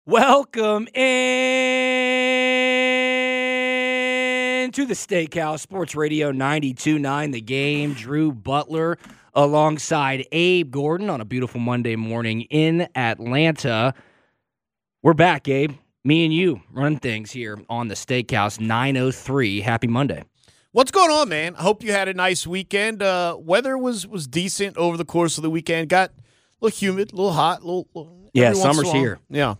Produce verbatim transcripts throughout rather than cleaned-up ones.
Welcome in to the Steakhouse Sports Radio ninety-two point nine The Game. Drew Butler alongside Abe Gordon on a beautiful Monday morning in Atlanta. We're back, Abe. Me and you run things here on the Steakhouse. nine oh three. Happy Monday. What's going on, man? I hope you had a nice weekend. Uh, weather was was decent over the course of the weekend. Got a little humid, a little hot. A little, little yeah, summer's here. Yeah.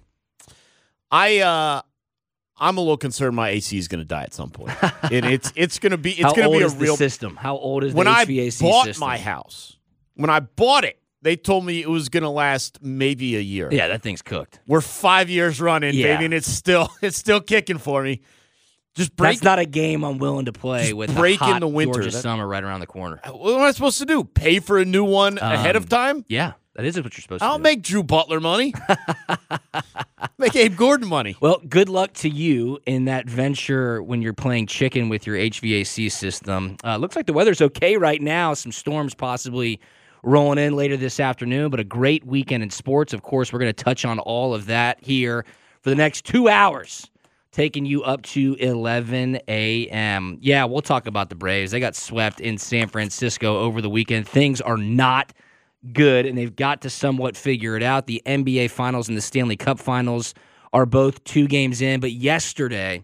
I uh, I'm a little concerned my A C is going to die at some point. it, it's it's going to be it's going to be a is real the system. How old is when the H V A C I bought system? my house, when I bought it, they told me it was going to last maybe a year. Yeah, that thing's cooked. We're five years running, Yeah. baby, and it's still it's still kicking for me. Just break. That's not a game I'm willing to play Just with break the hot in the winter. Georgia That- summer right around the corner. What am I supposed to do? Pay for a new one ahead Um, of time? Yeah, that is what you're supposed I'll to do. make Drew Butler money. Make Abe Gordon money. Well, good luck to you in that venture when you're playing chicken with your H V A C system. Uh, looks like the weather's okay right now. Some storms possibly rolling in later this afternoon, but a great weekend in sports. Of course, we're going to touch on all of that here for the next two hours, taking you up to eleven a.m. Yeah, we'll talk about the Braves. They got swept in San Francisco over the weekend. Things are not good, and they've got to somewhat figure it out. The N B A Finals and the Stanley Cup Finals are both two games in, but yesterday,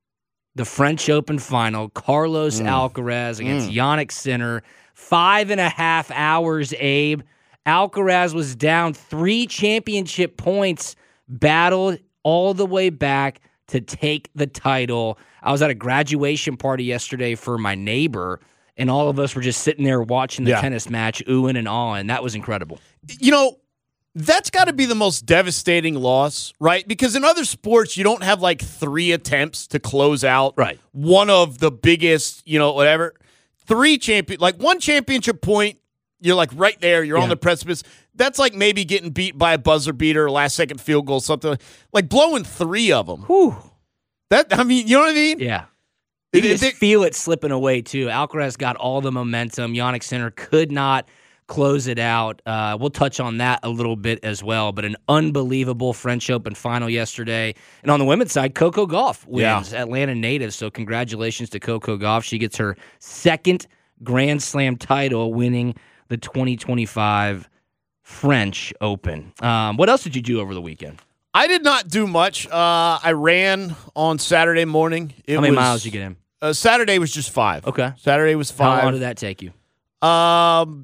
the French Open final, Carlos Mm. Alcaraz against Mm. Jannik Sinner, five and a half hours, Abe. Alcaraz was down three championship points, battled all the way back to take the title. I was at a graduation party yesterday for my neighbor, and all of us were just sitting there watching the Yeah. tennis match, oohing and awing. That was incredible. You know, that's got to be the most devastating loss, right? Because in other sports, you don't have like three attempts to close out Right. one of the biggest, you know, whatever. Three champion, like one championship point, you're like right there. You're Yeah. on the precipice. That's like maybe getting beat by a buzzer beater, last second field goal, something like blowing three of them. Whew. That I mean, you know what I mean? Yeah. You can It- just it- feel it slipping away, too. Alcaraz got all the momentum. Jannik Sinner could not close it out. Uh, we'll touch on that a little bit as well, but an unbelievable French Open final yesterday. And on the women's side, Coco Gauff wins, Atlanta native, so congratulations to Coco Gauff. She gets her second Grand Slam title, winning the twenty twenty-five French Open. Um, what else did you do over the weekend? I did not do much. Uh, I ran on Saturday morning. It How many was, miles did you get in? Uh, Saturday was just five. Okay. Saturday was five. How long did that take you? Um,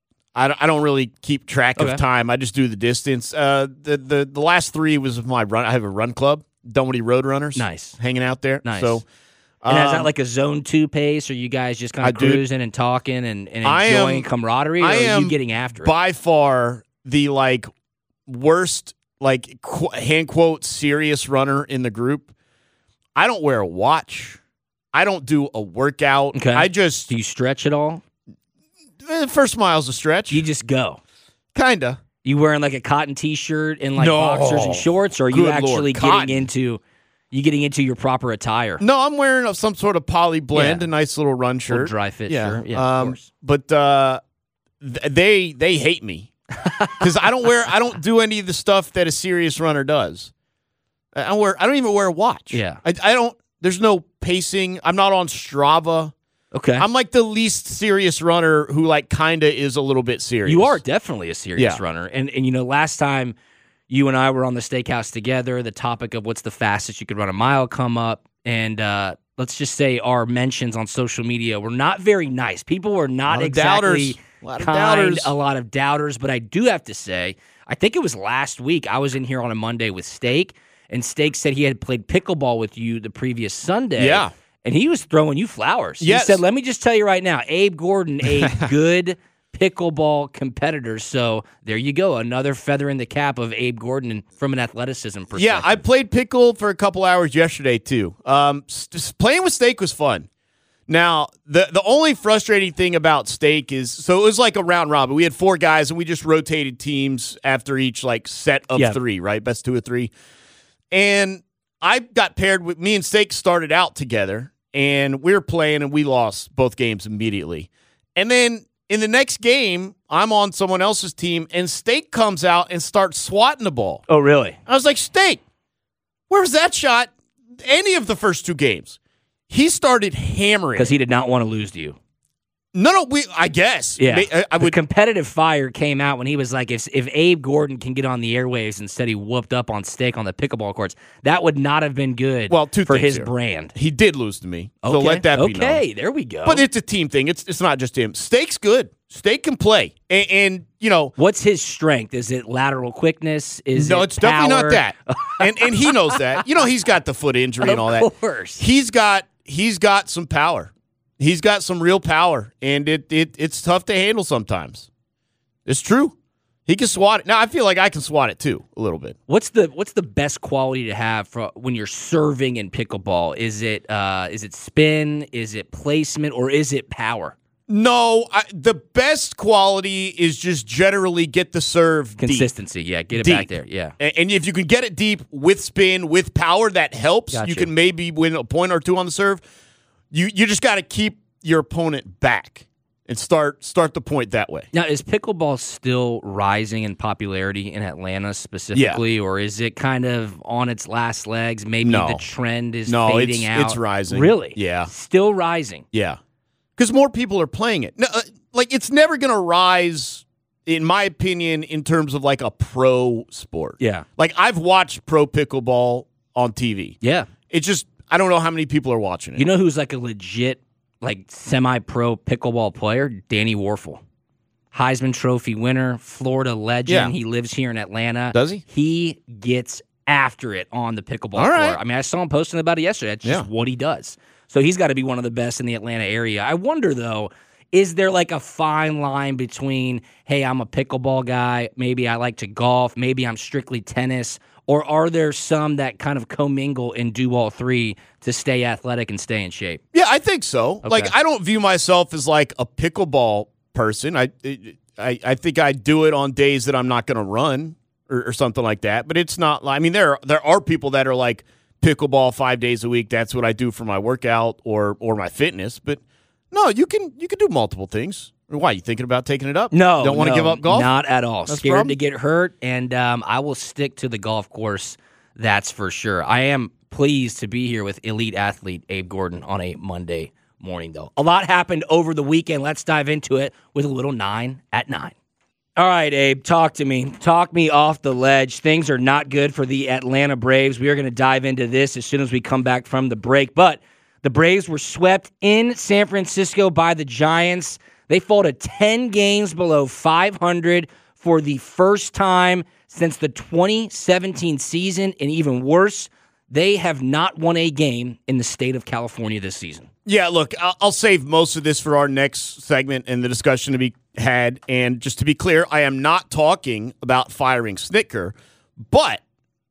I don't, I don't really keep track Okay. of time. I just do the distance. Uh, the the the last three was of my run. I have a run club, Dunwoody Road Runners. Nice. hanging out there. Nice. So, And is that um, like a zone two pace, or you guys just kind I of do- cruising and talking and, and I enjoying am- camaraderie, or I are am you getting after it? by far the like worst like qu- hand quote serious runner in the group? I don't wear a watch. I don't do a workout. Okay. I just Do you stretch at all? eh, first mile's a stretch. You just go. Kinda. You wearing like a cotton T-shirt and like No. boxers and shorts, or are you Good actually Lord, getting cotton. into you getting into your proper attire? No, I'm wearing a, some sort of poly blend, Yeah. a nice little run Little shirt. dry fit yeah. shirt. Yeah, of um, course. But uh, th- they they hate me because I don't wear I don't do any of the stuff that a serious runner does. I don't wear I don't even wear a watch. Yeah. I, I don't. There's no pacing. I'm not on Strava. Okay. I'm like the least serious runner who like kinda is a little bit serious. You are definitely a serious Yeah. runner. And, and, you know, last time you and I were on the Steakhouse together, the topic of what's the fastest you could run a mile come up. And uh, let's just say our mentions on social media were not very nice. People were A not lot of exactly doubters. A lot of kind, doubters. a lot of doubters. But I do have to say, I think it was last week, I was in here on a Monday with Steak, and Steak said he had played pickleball with you the previous Sunday. Yeah. And he was throwing you flowers. Yes. He said, let me just tell you right now, Abe Gordon, a good pickleball competitor. So there you go. Another feather in the cap of Abe Gordon from an athleticism perspective. Yeah, I played pickle for a couple hours yesterday too. Um, s- s- playing with Steak was fun. Now, the the only frustrating thing about Steak is, so it was like a round robin. We had four guys, and we just rotated teams after each like set of Yeah. three, right? Best two or three. And I got paired with me and Steak started out together, and we were playing, and we lost both games immediately. And then in the next game, I'm on someone else's team, and Steak comes out and starts swatting the ball. Oh, really? I was like, Steak, Where was that shot? Any of the first two games. He started hammering. Because he did not want to lose to you. No, no, we. I guess. Yeah. I, I the would. competitive fire came out when he was like, if if Abe Gordon can get on the airwaves instead he whooped up on Steak on the pickleball courts, that would not have been good Well, two for things his here. brand. He did lose to me. Okay. So let that be known. Okay, there we go. But it's a team thing. It's it's not just him. Steak's good. Steak can play. And, and you know. What's his strength? Is it lateral quickness? Is no, it it's definitely power? not that. and and he knows that. You know, he's got the foot injury and all that. Of course. He's got he's got some power. He's got some real power, and it, it it's tough to handle sometimes. It's true. He can swat it. Now, I feel like I can swat it, too, a little bit. What's the what's the best quality to have for when you're serving in pickleball? Is it uh, is it spin? Is it placement? Or is it power? No, I, the best quality is just generally get the serve Consistency, deep. yeah. Get it Deep. back there, yeah. And, and if you can get it deep with spin, with power, that helps. Gotcha. You can maybe win a point or two on the serve. You you just got to keep your opponent back and start start the point that way. Now, is pickleball still rising in popularity in Atlanta specifically, Yeah. or is it kind of on its last legs? Maybe No. the trend is No, fading it's, out. it's rising. Really? Yeah. Still rising. Yeah. Because more people are playing it. No, uh, like, it's never going to rise, in my opinion, in terms of, like, a pro sport. Yeah. Like, I've watched pro pickleball on T V. Yeah. It's just, I don't know how many people are watching it. You know who's like a legit, like semi-pro pickleball player? Danny Warfel. Heisman Trophy winner, Florida legend. Yeah. He lives here in Atlanta. Does he? He gets after it on the pickleball All right. court. I mean, I saw him posting about it yesterday. That's just Yeah. what he does. So he's got to be one of the best in the Atlanta area. I wonder, though, is there like a fine line between, hey, I'm a pickleball guy, maybe I like to golf, maybe I'm strictly tennis, or are there some that kind of commingle and do all three to stay athletic and stay in shape? Yeah, I think so. Okay. Like, I don't view myself as, like, a pickleball person. I I, I think I do it on days that I'm not going to run or, or something like that. But it's not, I mean, there, there are people that are like, pickleball five days a week. That's what I do for my workout or or my fitness. But no, you can you can do multiple things. Why, you thinking about taking it up? No, don't want to no, give up golf? Not at all. That's Scared problem? to get hurt, and um, I will stick to the golf course. That's for sure. I am pleased to be here with elite athlete Abe Gordon on a Monday morning, though. A lot happened over the weekend. Let's dive into it with a little nine at nine. All right, Abe, talk to me. Talk me off the ledge. Things are not good for the Atlanta Braves. We are going to dive into this as soon as we come back from the break. But the Braves were swept in San Francisco by the Giants. They folded ten games below five hundred for the first time since the twenty seventeen season. And even worse, they have not won a game in the state of California this season. Yeah, look, I'll, I'll save most of this for our next segment and the discussion to be had. And just to be clear, I am not talking about firing Snitker, but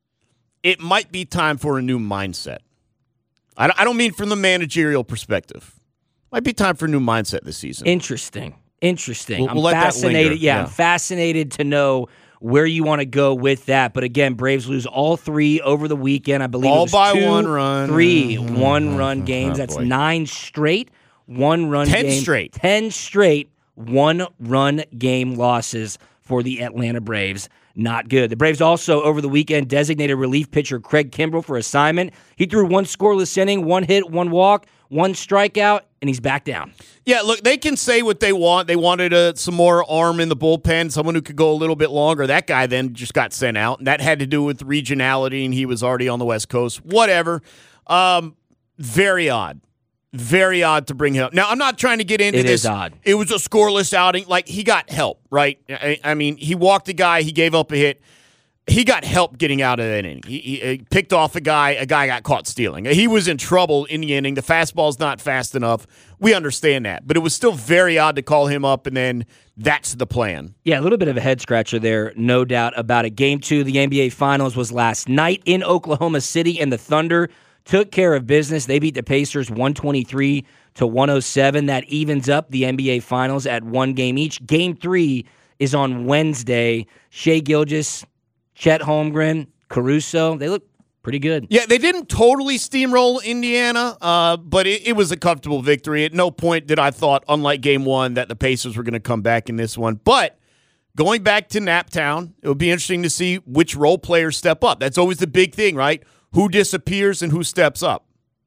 it might be time for a new mindset. I don't, I don't mean from the managerial perspective. Might be time for a new mindset this season. Interesting. Interesting. We'll- I'm we'll let that fascinated. linger. Yeah, Yeah. I'm fascinated to know where you want to go with that. But again, Braves lose all three over the weekend. I believe All it was by two, one run. three Mm-hmm. one-run games. Oh, That's boy. nine straight one-run Ten game. straight. Ten straight one-run game losses for the Atlanta Braves. Not good. The Braves also, over the weekend, designated relief pitcher Craig Kimbrell for assignment. He threw one scoreless inning, one hit, one walk, one strikeout, and he's back down. Yeah, look, they can say what they want. They wanted uh, some more arm in the bullpen, someone who could go a little bit longer. That guy then just got sent out, and that had to do with regionality, and he was already on the West Coast. Whatever. Um, very odd. Very odd to bring him up. Now, I'm not trying to get into It this. is odd. It was a scoreless outing. Like, he got help, right? I, I mean, he walked a guy. He gave up a hit. He got help getting out of that inning. He, he, he picked off a guy. A guy got caught stealing. He was in trouble in the inning. The fastball's not fast enough. We understand that. But it was still very odd to call him up, and then that's the plan. Yeah, a little bit of a head-scratcher there, no doubt about it. Game two of the N B A Finals was last night in Oklahoma City, and the Thunder took care of business. They beat the Pacers one twenty-three to one oh seven. That evens up the N B A Finals at one game each. Game three is on Wednesday. Shai Gilgeous, Chet Holmgren, Caruso, they look pretty good. Yeah, they didn't totally steamroll Indiana, uh, but it, it was a comfortable victory. At no point did I thought, unlike game one, that the Pacers were going to come back in this one. But going back to Naptown, it would be interesting to see which role players step up. That's always the big thing, right? who disappears and who steps up.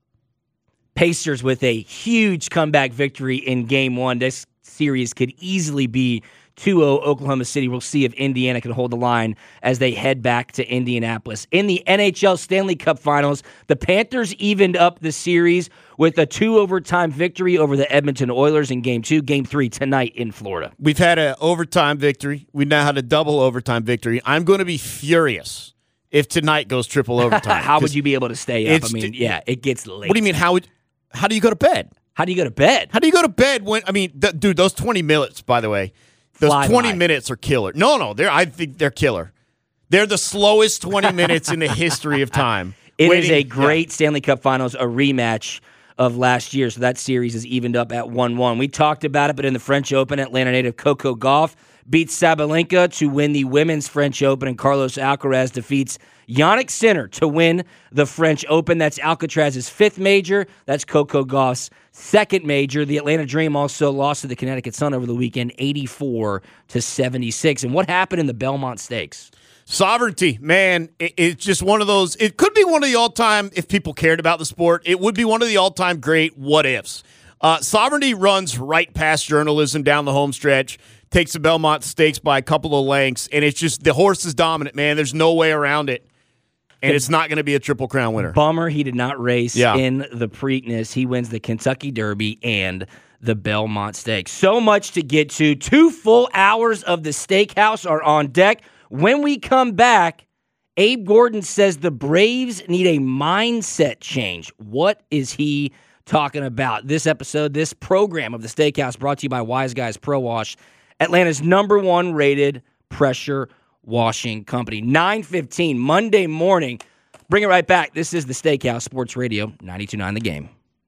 Pacers with a huge comeback victory in game one. This series could easily be two oh Oklahoma City. We'll see if Indiana can hold the line as they head back to Indianapolis. In the N H L Stanley Cup Finals, the Panthers evened up the series with a two-overtime victory over the Edmonton Oilers in Game two. Game three tonight in Florida. We've had an overtime victory. We now had a double overtime victory. I'm going to be furious if tonight goes triple overtime. How would you be able to stay up? I mean, yeah, it gets late. What do you mean, how would, how do you go to bed? How do you go to bed? How do you go to bed when, I mean, th- dude, those twenty minutes, by the way, those Fly twenty by. minutes are killer. No, no, they're, I think they're killer. They're the slowest twenty minutes in the history of time. It Waiting, is a great yeah. Stanley Cup Finals, a rematch of last year. So that series is evened up at one one. We talked about it, but in the French Open, Atlanta native Coco Gauff beats Sabalenka to win the Women's French Open, and Carlos Alcaraz defeats Yannick Sinner to win the French Open. That's Alcatraz's fifth major. That's Coco Gauff's second major. The Atlanta Dream also lost to the Connecticut Sun over the weekend, eighty-four to seventy-six. And what happened in the Belmont Stakes? Sovereignty, man, it, it's just one of those. It could be one of the all-time, if people cared about the sport, it would be one of the all-time great what-ifs. Uh, Sovereignty runs right past journalism down the home stretch, takes the Belmont Stakes by a couple of lengths, and it's just the horse is dominant, man. There's no way around it, and it's not going to be a Triple Crown winner. Bummer he did not race Yeah. in the Preakness. He wins the Kentucky Derby and the Belmont Stakes. So much to get to. Two full hours of the Steakhouse are on deck. When we come back, Abe Gordon says the Braves need a mindset change. What is he talking about? This episode, this program of the Steakhouse brought to you by Wise Guys Pro Wash, Atlanta's number one rated pressure washing company. nine fifteen, Monday morning. Bring it right back. This is the Steakhouse Sports Radio, ninety-two point nine The Game.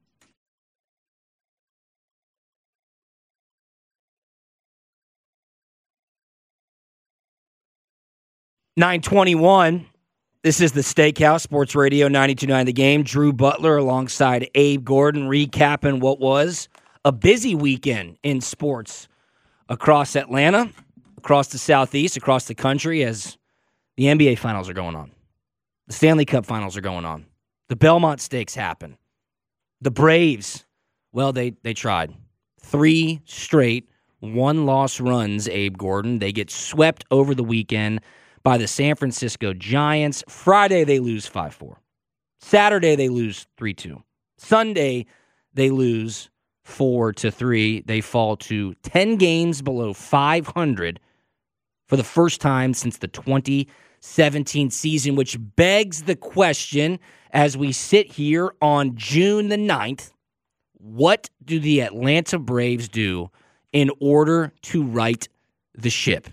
nine twenty-one. This is the Steakhouse Sports Radio ninety-two point nine The Game. Drew Butler alongside Abe Gordon recapping what was a busy weekend in sports across Atlanta, across the Southeast, across the country as the N B A Finals are going on. The Stanley Cup Finals are going on. The Belmont Stakes happen. The Braves, well, they, they tried. Three straight one-loss runs, Abe Gordon. They get swept over the weekend by the San Francisco Giants. Friday, they lose five four. Saturday, they lose three two. Sunday, they lose four to three. They fall to ten games below five hundred for the first time since the twenty seventeen season, which begs the question as we sit here on June the ninth, what do the Atlanta Braves do in order to right the ship?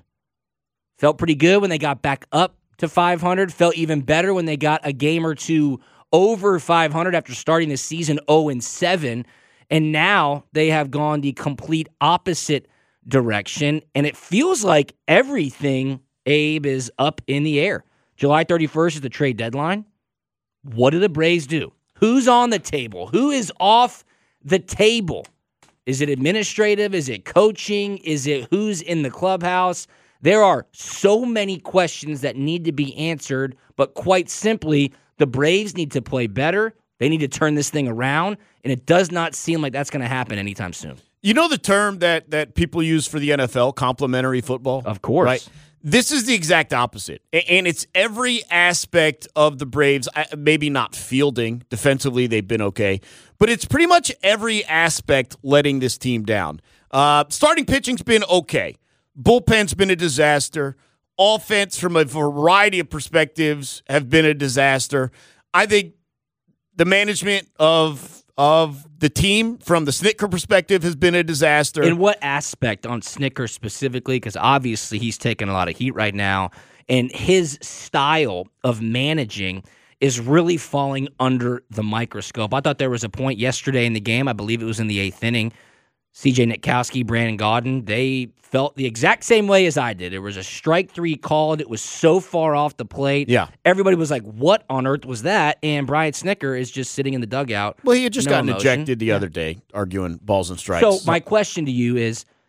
Felt pretty good when they got back up to five hundred. Felt even better when they got a game or two over five hundred after starting the season oh and seven. And now they have gone the complete opposite direction. And it feels like everything, Abe, is up in the air. July thirty-first is the trade deadline. What do the Braves do? Who's on the table? Who is off the table? Is it administrative? Is it coaching? Is it who's in the clubhouse? There are so many questions that need to be answered, but quite simply, the Braves need to play better. They need to turn this thing around, and it does not seem like that's going to happen anytime soon. You know the term that, that people use for the N F L, complementary football? Of course. Right? This is the exact opposite, and it's every aspect of the Braves, maybe not fielding. Defensively, they've been okay, but it's pretty much every aspect letting this team down. Uh, starting pitching's been okay. Bullpen's been a disaster. Offense, from a variety of perspectives, have been a disaster. I think the management of of the team, from the Snitker perspective, has been a disaster. In what aspect on Snitker specifically? Because obviously he's taking a lot of heat right now, and his style of managing is really falling under the microscope. I thought there was a point yesterday in the game, I believe it was in the eighth inning, C J Nitkowski, Brandon Gaudin, they felt the exact same way as I did. There was a strike three called. It was so far off the plate. Yeah. Everybody was like, what on earth was that? And Brian Snitker is just sitting in the dugout. Well, he had just no gotten emotion. ejected the Yeah. other day, arguing balls and strikes. So my question to you is,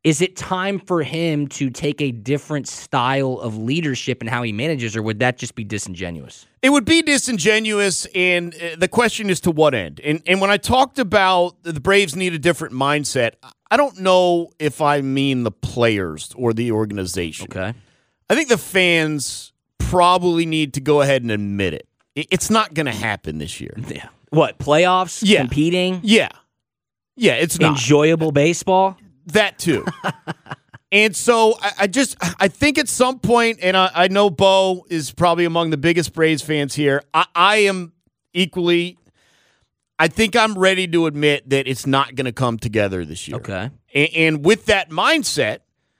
Is it time for him to take a different style of leadership and how he manages, or would that just be disingenuous? It would be disingenuous, and the question is to what end? And and when I talked about the Braves need a different mindset, I don't know if I mean the players or the organization. Okay. I think the fans probably need to go ahead and admit it. It's not going to happen this year. Yeah. What, playoffs? Yeah. Competing? Yeah. Yeah, it's not. Enjoyable baseball? That too. And so I, I just, I think at some point, and I, I know Bo is probably among the biggest Braves fans here, I, I am equally, I think I'm ready to admit that it's not going to come together this year. Okay. And, and with that mindset,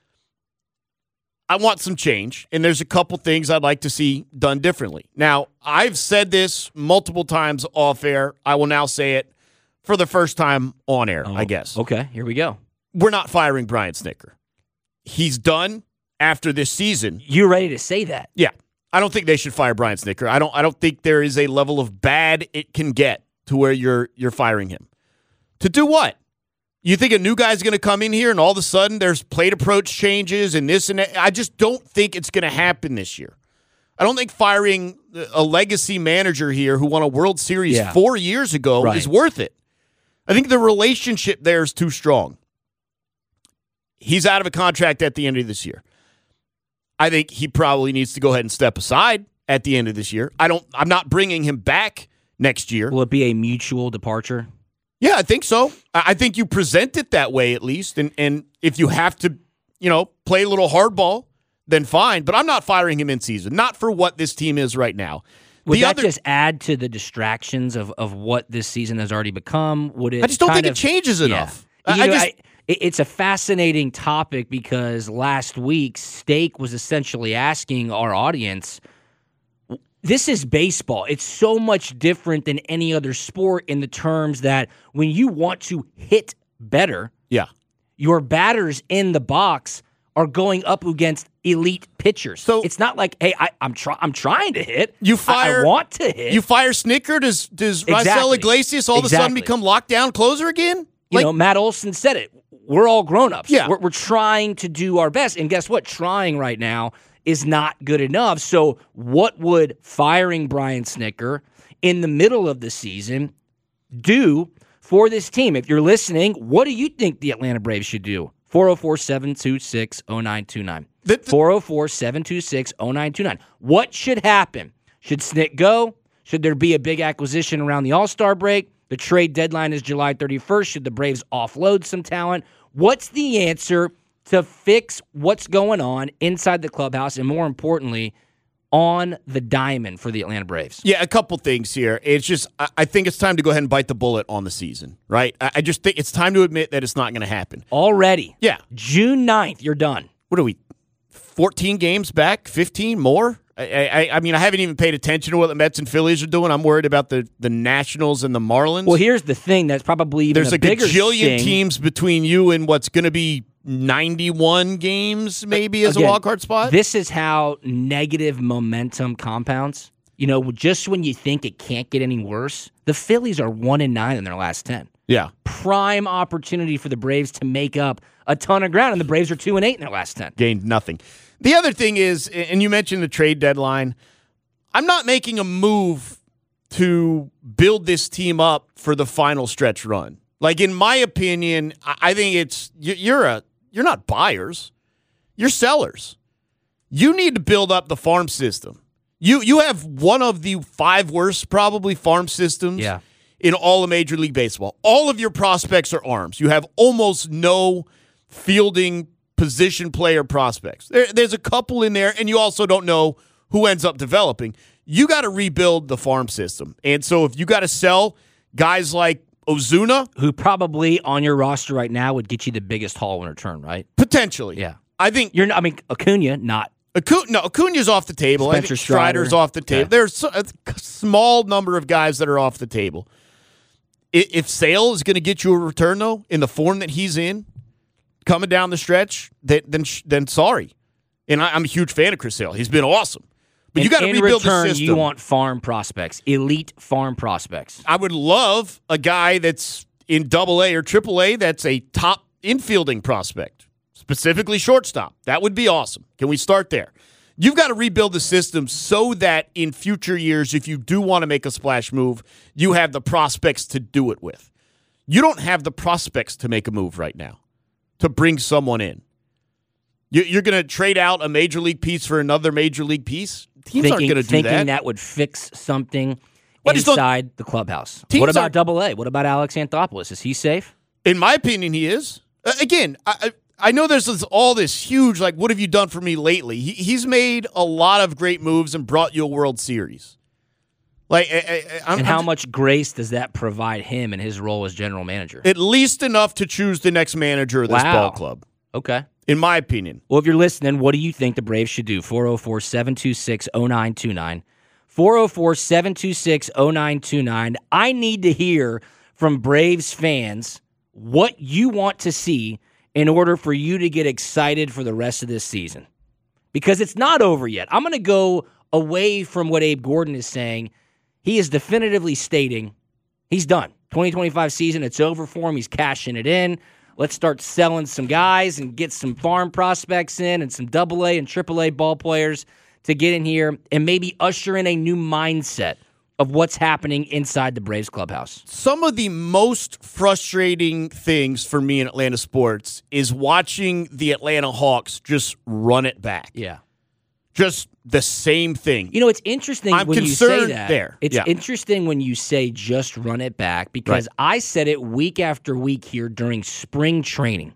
I want some change, and there's a couple things I'd like to see done differently. Now, I've said this multiple times off air. I will now say it for the first time on air, Oh, I guess. Okay, here we go. We're not firing Brian Snitker. He's done after this season. You're ready to say that? Yeah. I don't think they should fire Brian Snitker. I don't I don't think there is a level of bad it can get to where you're you're firing him. To do what? You think a new guy's going to come in here and all of a sudden there's plate approach changes and this and that? I just don't think it's going to happen this year. I don't think firing a legacy manager here who won a World Series Yeah. four years ago Right. is worth it. I think the relationship there is too strong. He's out of a contract at the end of this year. I think he probably needs to go ahead and step aside at the end of this year. I don't. I'm not bringing him back next year. Will it be a mutual departure? Yeah, I think so. I I think you present it that way at least, and and if you have to, you know, play a little hardball, then fine. But I'm not firing him in season. Not for what this team is right now. Would The that other- just add to the distractions of, of what this season has already become? Would it? I just don't kind think of- it changes Yeah. enough. You I, I know, just. I- it- it's a fascinating topic because last week Steak was essentially asking our audience, this is baseball. It's so much different than any other sport in the terms that when you want to hit better, yeah. your batters in the box are going up against elite pitchers. So- it's not like, hey, I, I'm try, I'm trying to hit. You I- fire- I, want to hit. You fire Snitker, does does Raisel Exactly. Iglesias all of a sudden Exactly. become lockdown closer again? You Like, know, Matt Olson said it. We're all grown-ups. Yeah. We're, we're trying to do our best. And guess what? Trying right now is not good enough. So what would firing Brian Snitker in the middle of the season do for this team? If you're listening, what do you think the Atlanta Braves should do? four oh four, seven two six, oh nine two nine. The- the- four oh four, seven two six, oh nine two nine. What should happen? Should Snick go? Should there be a big acquisition around the All-Star break? The trade deadline is July thirty-first. Should the Braves offload some talent? What's the answer to fix what's going on inside the clubhouse and, more importantly, on the diamond for the Atlanta Braves? Yeah, a couple things here. It's just, I I think it's time to go ahead and bite the bullet on the season, right? I I just think it's time to admit that it's not going to happen. Already. Yeah. June ninth, you're done. What are we, fourteen games back, fifteen more? I, I, I mean, I haven't even paid attention to what the Mets and Phillies are doing. I'm worried about the, the Nationals and the Marlins. Well, here's the thing that's probably even There's a like a bigger jillion sting. teams between you and what's going to be ninety-one games maybe as Again, a wild card spot. This is how negative momentum compounds. You know, just when you think it can't get any worse, the Phillies are one and nine in their last ten. yeah. Prime opportunity for the Braves to make up a ton of ground, and the Braves are two and eight in their last ten. Gained nothing. The other thing is, and you mentioned the trade deadline, I'm not making a move to build this team up for the final stretch run. Like, in my opinion, I I think it's you- you're a you're not buyers, you're sellers. You need to build up the farm system. You you have one of the five worst probably farm systems Yeah. in all of Major League Baseball. All of your prospects are arms. You have almost no fielding position player prospects. There, there's a couple in there, and you also don't know who ends up developing. You got to rebuild the farm system. And so if you got to sell guys like Ozuna, Who probably on your roster right now would get you the biggest haul in return, right? potentially. Yeah. I think You're not, I mean, Acuna, not. Acuna, no, Acuna's off the table. I Spencer think Strider's Strider. off the table. Okay. There's a small number of guys that are off the table. I- If Sale is going to get you a return, though, in the form that he's in, coming down the stretch, that, then sh- then sorry. And I, I'm a huge fan of Chris Sale. He's been awesome. But you And got to in rebuild return, the system. you want farm prospects, elite farm prospects. I would love a guy that's in double A or triple A that's a top infielding prospect. specifically shortstop. That would be awesome. Can we start there? You've got to rebuild the system so that in future years, if you do want to make a splash move, you have the prospects to do it with. You don't have the prospects to make a move right now, to bring someone in. You're going to trade out a major league piece for another major league piece? Teams thinking, aren't going to do thinking that. that would fix something Well, inside the clubhouse. What about Double A? What about Alex Anthopoulos? Is he safe? In my opinion, he is. Uh, again, I, I know there's this, all this huge, like, what have you done for me lately? He, he's made a lot of great moves and brought you a World Series. Like, I, I, I'm, and how I'm, much grace does that provide him in his role as general manager? At least enough to choose the next manager of this wow. ball club. Okay. In my opinion. Well, if you're listening, what do you think the Braves should do? four oh four, seven two six, oh nine two nine. four oh four, seven two six, oh nine two nine. I need to hear from Braves fans what you want to see in order for you to get excited for the rest of this season. Because it's not over yet. I'm going to go away from what Abe Gordon is saying. He is definitively stating he's done. twenty twenty-five season, it's over for him. He's cashing it in. Let's start selling some guys and get some farm prospects in and some double A and triple A ball players to get in here and maybe usher in a new mindset of what's happening inside the Braves clubhouse. Some of the most frustrating things for me in Atlanta sports is watching the Atlanta Hawks just run it back. Yeah. Just the same thing. You know, it's interesting I'm when you say concerned that. there. It's Yeah. interesting when you say just run it back because Right. I said it week after week here during spring training.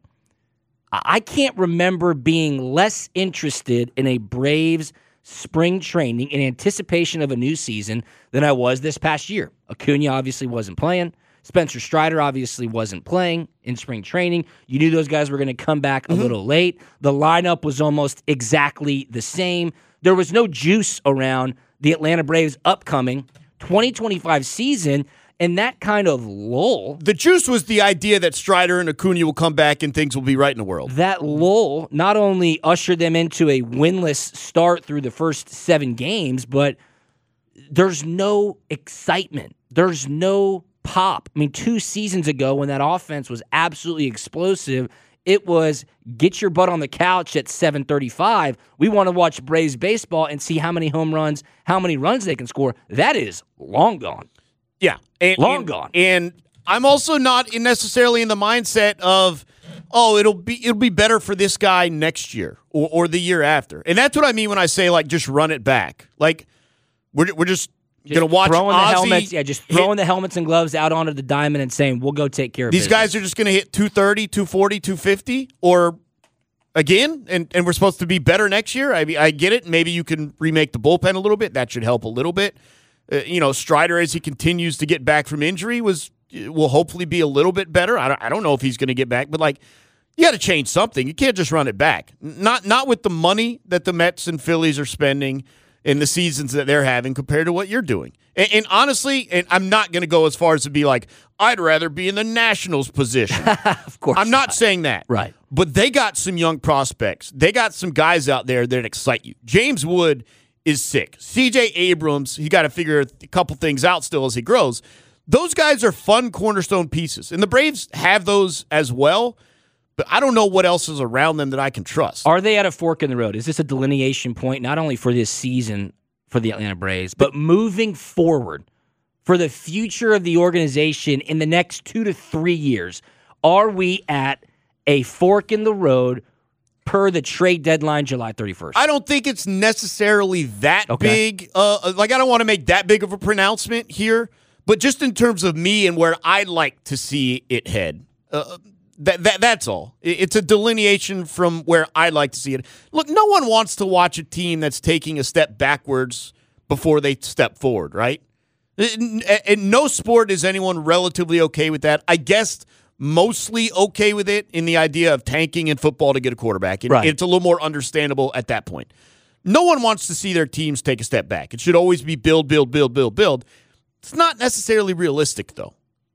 I I can't remember being less interested in a Braves spring training in anticipation of a new season than I was this past year. Acuna obviously wasn't playing. Spencer Strider obviously wasn't playing in spring training. You knew those guys were going to come back a mm-hmm. little late. The lineup was almost exactly the same. There was no juice around the Atlanta Braves' upcoming twenty twenty-five season, and that kind of lull. The juice was the idea that Strider and Acuna will come back and things will be right in the world. That lull not only ushered them into a winless start through the first seven games, but there's no excitement. There's no pop. I mean, two seasons ago when that offense was absolutely explosive, it was get your butt on the couch at seven thirty-five. We want to watch Braves baseball and see how many home runs, how many runs they can score. That is long gone. Yeah. And, long and, gone. And I'm also not in necessarily in the mindset of, oh, it'll be it'll be better for this guy next year or, or the year after. And that's what I mean when I say, like, just run it back. Like, we're, we're just... Just gonna watch throwing Ozzy the helmets, yeah, just throwing hit. the helmets and gloves out onto the diamond and saying, we'll go take care of These business. guys are just going to hit two thirty, two forty, two fifty, or again, and, and we're supposed to be better next year. I mean, I get it. Maybe you can remake the bullpen a little bit. That should help a little bit. Uh, you know, Strider, as he continues to get back from injury, was will hopefully be a little bit better. I don't, I don't know if he's going to get back, but, like, you got to change something. You can't just run it back. Not not with the money that the Mets and Phillies are spending in the seasons that they're having compared to what you're doing. And, and honestly, and I'm not going to go as far as to be like, I'd rather be in the Nationals position. Of course I'm not, not saying that. Right. But they got some young prospects. They got some guys out there that excite you. James Wood is sick. C J Abrams, he got to figure a couple things out still as he grows. Those guys are fun cornerstone pieces. And the Braves have those as well. But I don't know what else is around them that I can trust. Are they at a fork in the road? Is this a delineation point, not only for this season for the Atlanta Braves, but moving forward for the future of the organization in the next two to three years? Are we at a fork in the road per the trade deadline July thirty-first? I don't think it's necessarily that okay. big. Uh, like, I don't want to make that big of a pronouncement here. But just in terms of me and where I'd like to see it head, uh, That, that That's all. It's a delineation from where I'd like to see it. Look, no one wants to watch a team that's taking a step backwards before they step forward, right? In, in no sport is anyone relatively okay with that. I guess mostly okay with it in the idea of tanking in football to get a quarterback. It, right. It's a little more understandable at that point. No one wants to see their teams take a step back. It should always be build, build, build, build, build. It's not necessarily realistic, though.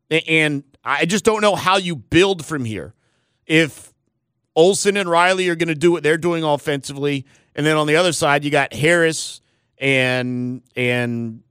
And I just don't know how you build from here. If Olsen and Riley are going to do what they're doing offensively, and then on the other side you got Harris and and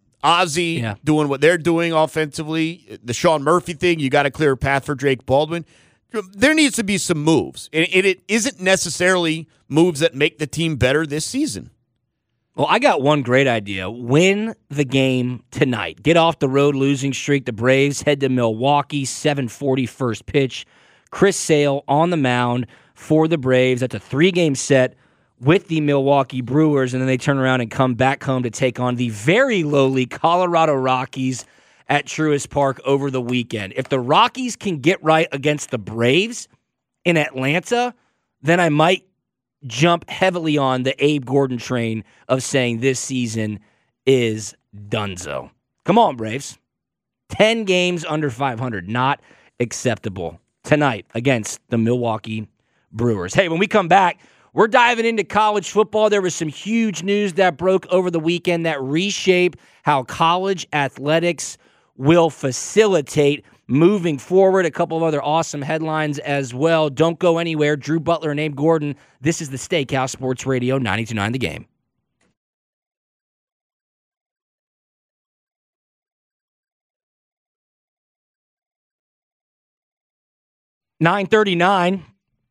Ozzy yeah. doing what they're doing offensively, the Sean Murphy thing, you got to clear a path for Drake Baldwin. there needs to be some moves. And it, it isn't necessarily moves that make the team better this season. Well, I got one great idea. Win the game tonight. Get off the road losing streak. The Braves head to Milwaukee, seven forty first pitch. Chris Sale on the mound for the Braves. That's a three-game set with the Milwaukee Brewers, and then they turn around and come back home to take on the very lowly Colorado Rockies at Truist Park over the weekend. If the Rockies can get right against the Braves in Atlanta, then I might jump heavily on the Abe Gordon train of saying this season is donezo. Come on, Braves. ten games under five hundred. Not acceptable tonight against the Milwaukee Brewers. Hey, when we come back, we're diving into college football. There was some huge news that broke over the weekend that reshape how college athletics will facilitate moving forward. A couple of other awesome headlines as well. Don't go anywhere. Drew Butler and Abe Gordon. This is the Steakhouse Sports Radio ninety-two point nine The Game. nine thirty-nine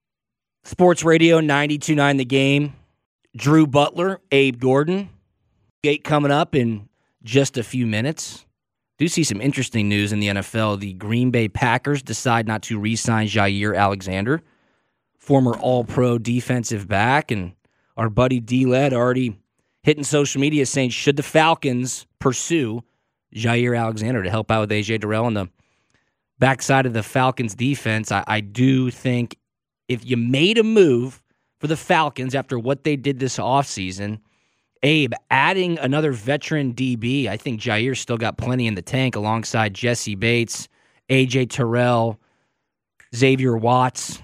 Sports Radio ninety-two point nine The Game. Drew Butler, Abe Gordon. Gate coming up in just a few minutes. Do see some interesting news in the N F L. The Green Bay Packers decide not to re-sign Jaire Alexander, former All-Pro defensive back, and our buddy D-Led already hitting social media saying, should the Falcons pursue Jaire Alexander to help out with A J Terrell on the backside of the Falcons defense? I, I do think if you made a move for the Falcons after what they did this offseason, Abe, adding another veteran D B, I think Jaire's still got plenty in the tank alongside Jesse Bates, A J Terrell, Xavier Watts.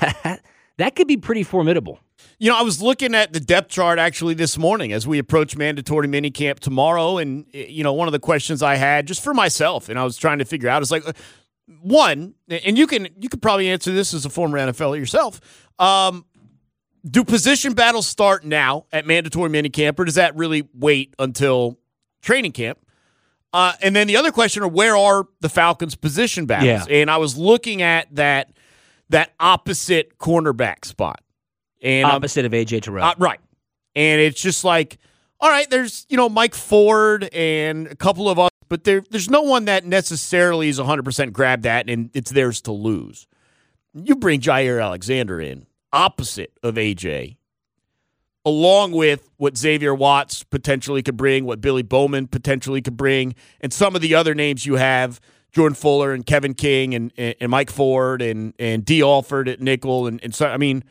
That could be pretty formidable. You know, I was looking at the depth chart actually this morning as we approach mandatory minicamp tomorrow, and, you know, one of the questions I had just for myself, and I was trying to figure out, is like, one, and you can you could probably answer this as a former N F L yourself, um, do position battles start now at mandatory minicamp, or does that really wait until training camp? Uh, and then the other question are, where are the Falcons' position battles? Yeah. And I was looking at that that opposite cornerback spot. And opposite um, of A J Terrell. Uh, right. And it's just like, all right, there's, you know, Mike Ford and a couple of others, but there, there's no one that necessarily is one hundred percent grab that and it's theirs to lose. You bring Jaire Alexander in, opposite of A J, along with what Xavier Watts potentially could bring, what Billy Bowman potentially could bring, and some of the other names you have, Jordan Fuller and Kevin King and, and, and Mike Ford and, and D. Alford at nickel. And, and so, I mean,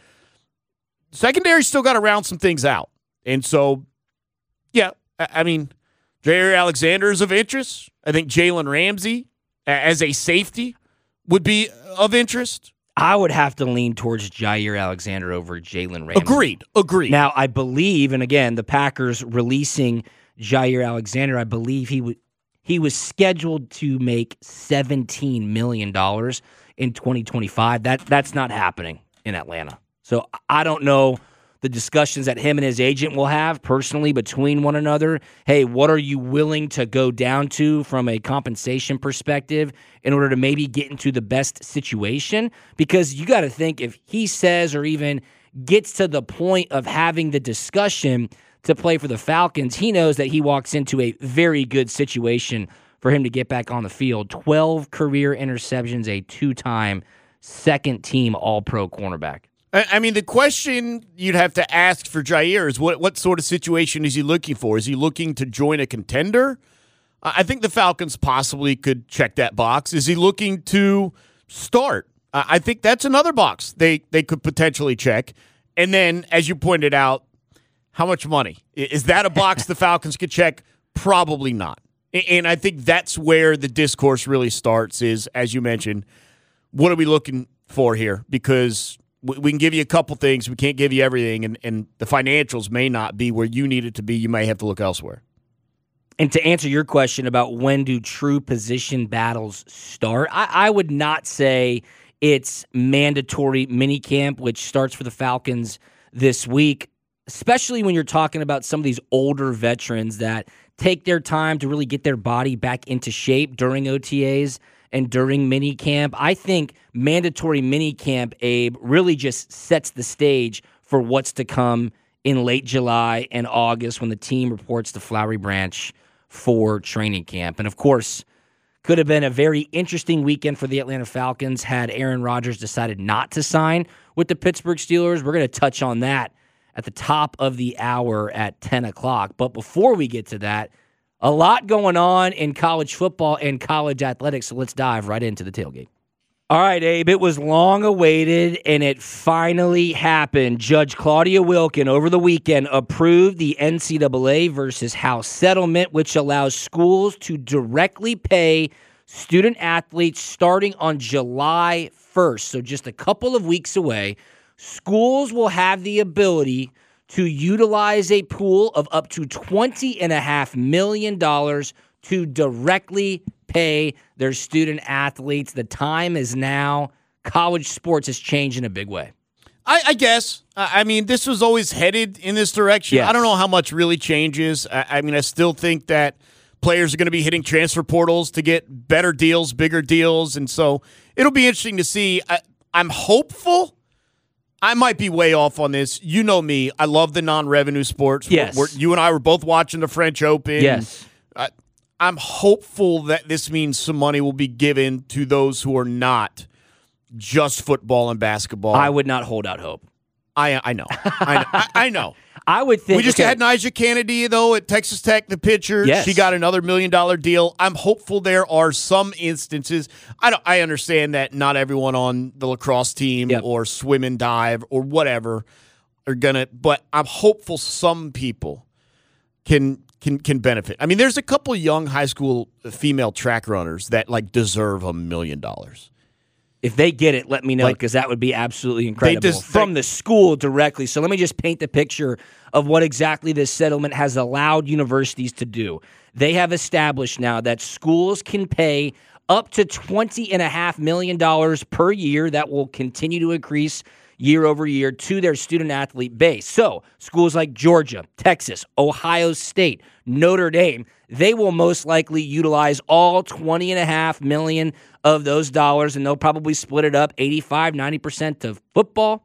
secondary still got to round some things out. And so, yeah, I, I mean, Jaire Alexander is of interest. I think Jalen Ramsey as a safety would be of interest. I would have to lean towards Jaire Alexander over Jalen Ramsey. Agreed. Agreed. Now, I believe, and again, the Packers releasing Jaire Alexander, I believe he would he was scheduled to make seventeen million dollars in twenty twenty-five. That that's not happening in Atlanta. So I don't know the discussions that him and his agent will have personally between one another. Hey, what are you willing to go down to from a compensation perspective in order to maybe get into the best situation? Because you got to think, if he says or even gets to the point of having the discussion to play for the Falcons, he knows that he walks into a very good situation for him to get back on the field. twelve career interceptions, a two-time second-team All-Pro cornerback. I mean, the question you'd have to ask for Jaire is what, what sort of situation is he looking for? Is he looking to join a contender? I think the Falcons possibly could check that box. Is he looking to start? I think that's another box they, they could potentially check. And then, as you pointed out, how much money? Is that a box the Falcons could check? Probably not. And I think that's where the discourse really starts is, as you mentioned, what are we looking for here? Because we can give you a couple things. We can't give you everything, and, and the financials may not be where you need it to be. You may have to look elsewhere. And to answer your question about when do true position battles start, I, I would not say it's mandatory minicamp, which starts for the Falcons this week, especially when you're talking about some of these older veterans that take their time to really get their body back into shape during O T As and during mini camp. I think mandatory mini camp, Abe, really just sets the stage for what's to come in late July and August when the team reports to Flowery Branch for training camp. And of course, could have been a very interesting weekend for the Atlanta Falcons had Aaron Rodgers decided not to sign with the Pittsburgh Steelers. We're going to touch on that at the top of the hour at ten o'clock. But before we get to that, a lot going on in college football and college athletics, so let's dive right into the tailgate. All right, Abe, it was long awaited, and it finally happened. Judge Claudia Wilkin over the weekend approved the N C double A versus House settlement, which allows schools to directly pay student-athletes starting on July first. So just a couple of weeks away, schools will have the ability to utilize a pool of up to twenty point five million dollars to directly pay their student athletes. The time is now. College sports has changed in a big way. I, I guess. I mean, this was always headed in this direction. Yes. I don't know how much really changes. I, I mean, I still think that players are going to be hitting transfer portals to get better deals, bigger deals, and so it'll be interesting to see. I, I'm hopeful. I might be way off on this. You know me. I love the non-revenue sports. Yes. We're, we're, you and I were both watching the French Open. Yes. I, I'm hopeful that this means some money will be given to those who are not just football and basketball. I would not hold out hope. I I know. I, I, I know. I would think. We just okay. had Nyjah Kennedy, though, at Texas Tech, the pitcher. Yes. She got another million-dollar deal. I'm hopeful there are some instances. I don't, I understand that not everyone on the lacrosse team yep. or swim and dive or whatever are going to, but I'm hopeful some people can can can benefit. I mean, there's a couple young high school female track runners that, like, deserve a million dollars. If they get it, let me know, Like, because that would be absolutely incredible just- from they- the school directly. So let me just paint the picture of what exactly this settlement has allowed universities to do. They have established now that schools can pay up to twenty point five million dollars per year. That will continue to increase year over year to their student-athlete base. So schools like Georgia, Texas, Ohio State, Notre Dame, they will most likely utilize all twenty point five million dollars of those dollars, and they'll probably split it up eighty-five, ninety percent to football,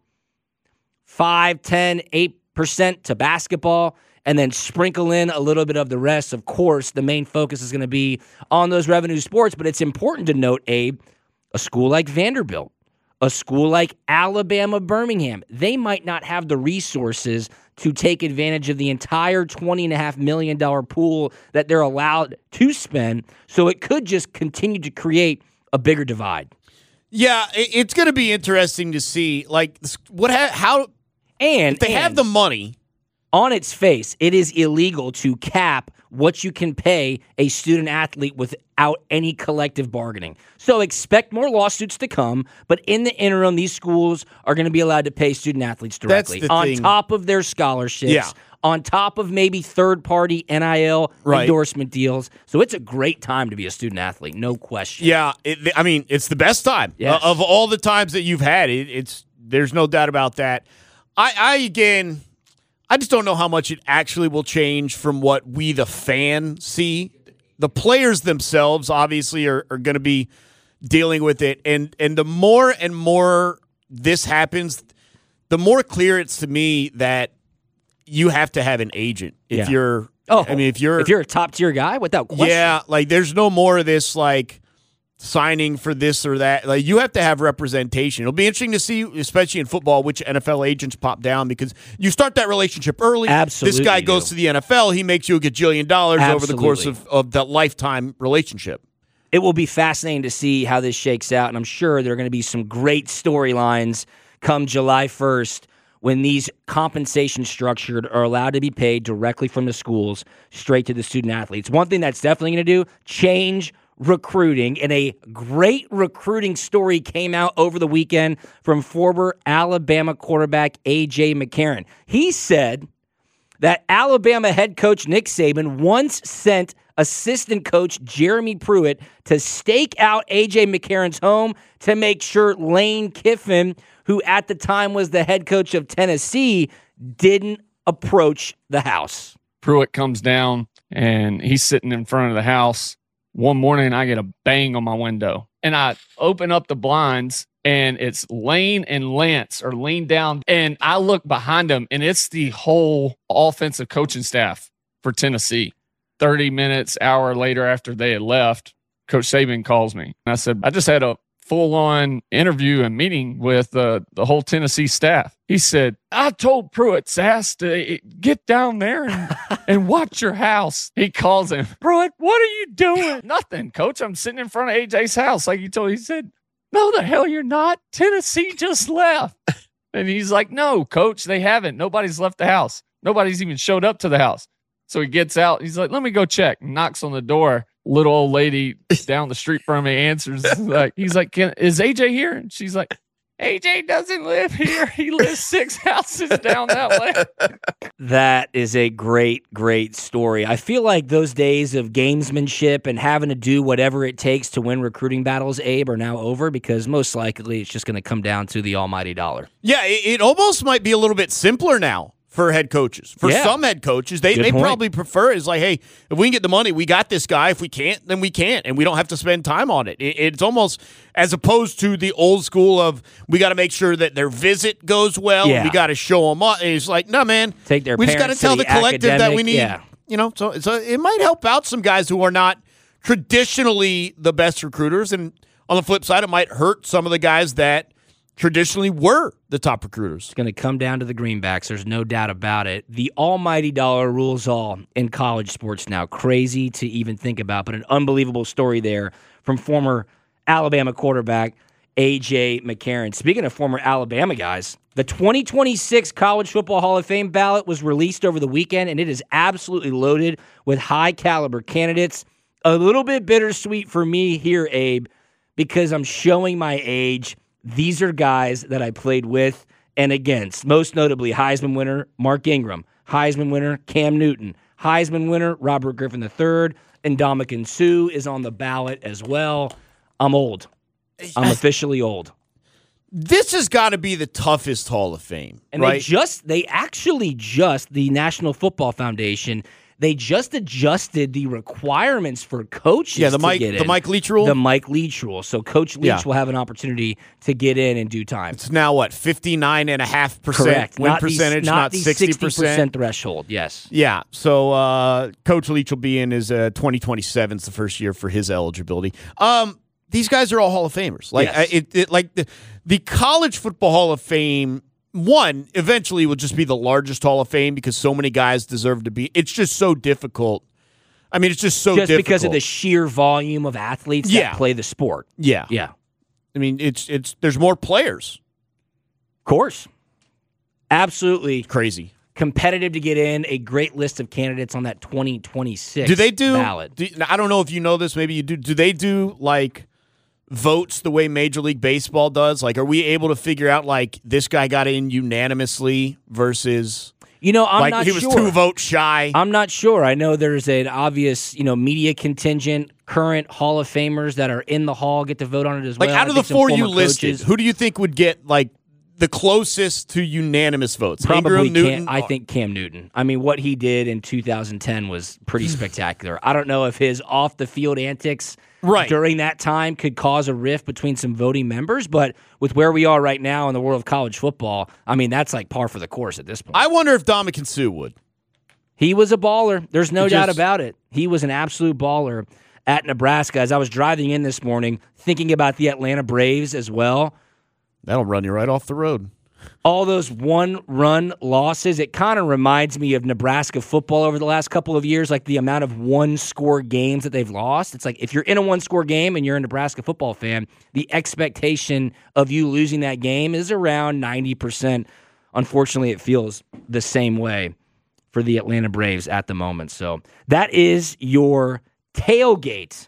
five, ten, eight percent to basketball, and then sprinkle in a little bit of the rest. Of course, the main focus is going to be on those revenue sports, but it's important to note, Abe, a school like Vanderbilt, a school like Alabama Birmingham, they might not have the resources to take advantage of the entire twenty point five million dollars pool that they're allowed to spend, so it could just continue to create a bigger divide. Yeah, it, it's going to be interesting to see, like, what ha- how And if they and have the money. On its face, it is illegal to cap what you can pay a student athlete without any collective bargaining. So expect more lawsuits to come, but in the interim, these schools are going to be allowed to pay student athletes directly That's the on thing. top of their scholarships, Yeah. on top of maybe third-party N I L Right. endorsement deals. So it's a great time to be a student athlete, no question. Yeah, it, I mean, it's the best time Yes. uh, of all the times that you've had. It, it's there's no doubt about that. I, I again, I just don't know how much it actually will change from what we, the fan, see. The players themselves, obviously, are, are going to be dealing with it, and and the more and more this happens, the more clear it's to me that you have to have an agent if Yeah. you're. Oh, I mean, if you're if you're a top-tier guy, without question. yeah, like there's no more of this like signing for this or that. Like you have to have representation. It'll be interesting to see, especially in football, which N F L agents pop down because you start that relationship early. Absolutely This guy you goes do. to the N F L, he makes you a gajillion dollars over the course Absolutely. of, of that lifetime relationship. It will be fascinating to see how this shakes out, and I'm sure there are going to be some great storylines come July first when these compensation structured are allowed to be paid directly from the schools straight to the student athletes. One thing that's definitely going to do, change recruiting, and a great recruiting story came out over the weekend from former Alabama quarterback A J McCarron. He said that Alabama head coach Nick Saban once sent assistant coach Jeremy Pruitt to stake out A J McCarron's home to make sure Lane Kiffin, who at the time was the head coach of Tennessee, didn't approach the house. Pruitt comes down, and he's sitting in front of the house. One morning, I get a bang on my window, and I open up the blinds, and it's Lane and Lance are leaned down, and I look behind them, and it's the whole offensive coaching staff for Tennessee. thirty minutes, hour later after they had left, Coach Saban calls me. And I said, I just had a full-on interview and meeting with uh, the whole Tennessee staff. He said, I told Pruitt, Sass, to get down there and, and watch your house. He calls him, Pruitt, what are you doing? Nothing, Coach. I'm sitting in front of A J's house like you told. He said, no, the hell you're not. Tennessee just left. And he's like, no, Coach, they haven't. Nobody's left the house. Nobody's even showed up to the house. So he gets out. He's like, let me go check. Knocks on the door. Little old lady down the street from me answers. Like, he's like, Can, is A J here? And she's like, A J doesn't live here. He lives six houses down that way. That is a great, great story. I feel like those days of gamesmanship and having to do whatever it takes to win recruiting battles, Abe, are now over because most likely it's just going to come down to the almighty dollar. Yeah, it, it almost might be a little bit simpler now for head coaches. For Yeah. some head coaches, they, they probably prefer is like, hey, if we can get the money, we got this guy. If we can't, then we can't, and we don't have to spend time on it. it it's almost as opposed to the old school of we got to make sure that their visit goes well. Yeah. We got to show them up. And it's like, no, man, Take their we just got to parents tell to the the collective that we academic, need. yeah. You know, so, so it might help out some guys who are not traditionally the best recruiters, and on the flip side, it might hurt some of the guys that traditionally were the top recruiters. It's going to come down to the greenbacks. There's no doubt about it. The almighty dollar rules all in college sports now. Crazy to even think about, but an unbelievable story there from former Alabama quarterback A J McCarron. Speaking of former Alabama guys, the twenty twenty-six College Football Hall of Fame ballot was released over the weekend, and it is absolutely loaded with high-caliber candidates. A little bit bittersweet for me here, Abe, because I'm showing my age. These are guys that I played with and against, most notably Heisman winner Mark Ingram, Heisman winner Cam Newton, Heisman winner Robert Griffin the third, and Ndamukong Suh is on the ballot as well. I'm old. I'm officially old. This has got to be the toughest Hall of Fame, And right? they just, they actually just, the National Football Foundation, they just adjusted the requirements for coaches yeah, the to Mike, get in. the Mike Leach rule. The Mike Leach rule. So Coach Leach Yeah. will have an opportunity to get in in due time. It's now what fifty-nine and a half percent Correct. win not percentage, the, not, not the sixty sixty percent. percent threshold. Yes. Yeah, so uh, Coach Leach will be in his uh, twenty twenty-seven. It's the first year for his eligibility. Um, these guys are all Hall of Famers. Like Yes. I, it, it, like the, the College Football Hall of Fame. One eventually will just be the largest Hall of Fame because so many guys deserve to be. It's just so difficult. I mean, it's just so Just difficult. because of the sheer volume of athletes Yeah. that play the sport. yeah, Yeah. I mean, it's it's there's more players. Of course. Absolutely Crazy. competitive to get in. A great list of candidates on that twenty twenty-six Do they do? ballot. do now, I don't know if you know this. Maybe you do. Do they do like votes the way Major League Baseball does? Like, are we able to figure out like this guy got in unanimously versus You know, I'm like not he was sure. two votes shy? I'm not sure. I know there's an obvious, you know, media contingent, current Hall of Famers that are in the hall get to vote on it as Like well. out I of the think some four you former listed, coaches. who do you think would get like the closest to unanimous votes? Probably Ingram, Newton. Cam, I think Cam Newton. I mean, what he did in two thousand ten was pretty spectacular. I don't know if his off-the-field antics Right. during that time could cause a rift between some voting members, but with where we are right now in the world of college football, I mean, that's like par for the course at this point. I wonder if Ndamukong Suh would. He was a baller. There's no He doubt just- about it. He was an absolute baller at Nebraska. As I was driving in this morning, thinking about the Atlanta Braves as well, That'll run you right off the road. all those one-run losses, it kind of reminds me of Nebraska football over the last couple of years, like the amount of one-score games that they've lost. It's like if you're in a one-score game and you're a Nebraska football fan, the expectation of you losing that game is around ninety percent. Unfortunately, it feels the same way for the Atlanta Braves at the moment. So that is your tailgate.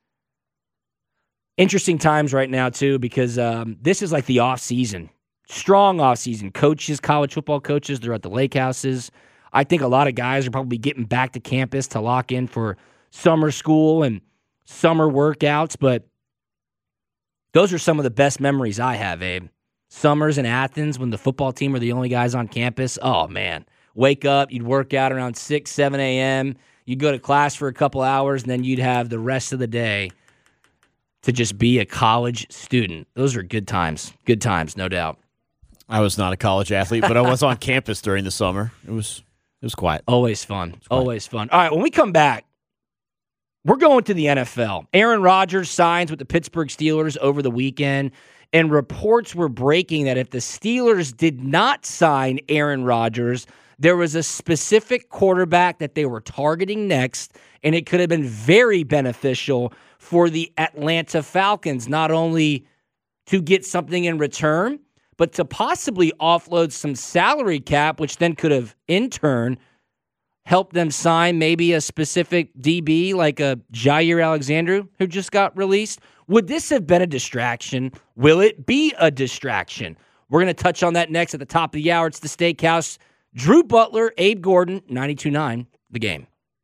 Interesting times right now, too, because um, this is like the off-season. Strong off-season. Coaches, college football coaches, they're at the lake houses. I think a lot of guys are probably getting back to campus to lock in for summer school and summer workouts, but those are some of the best memories I have, Abe. Summers in Athens when the football team were the only guys on campus. Oh, man. Wake up, you'd work out around six, seven a.m., you'd go to class for a couple hours, and then you'd have the rest of the day to just be a college student. Those are good times. Good times, no doubt. I was not a college athlete, but I was on campus during the summer. It was it was quiet. Always fun. Always fun. All right, when we come back, we're going to the N F L. Aaron Rodgers signs with the Pittsburgh Steelers over the weekend, and reports were breaking that if the Steelers did not sign Aaron Rodgers, there was a specific quarterback that they were targeting next, and it could have been very beneficial for the Atlanta Falcons, not only to get something in return, but to possibly offload some salary cap, which then could have, in turn, helped them sign maybe a specific D B like a Jair Alexander who just got released. Would this have been a distraction? Will it be a distraction? We're going to touch on that next at the top of the hour. It's the Steakhouse. Drew Butler, Abe Gordon, ninety-two point nine, The Game.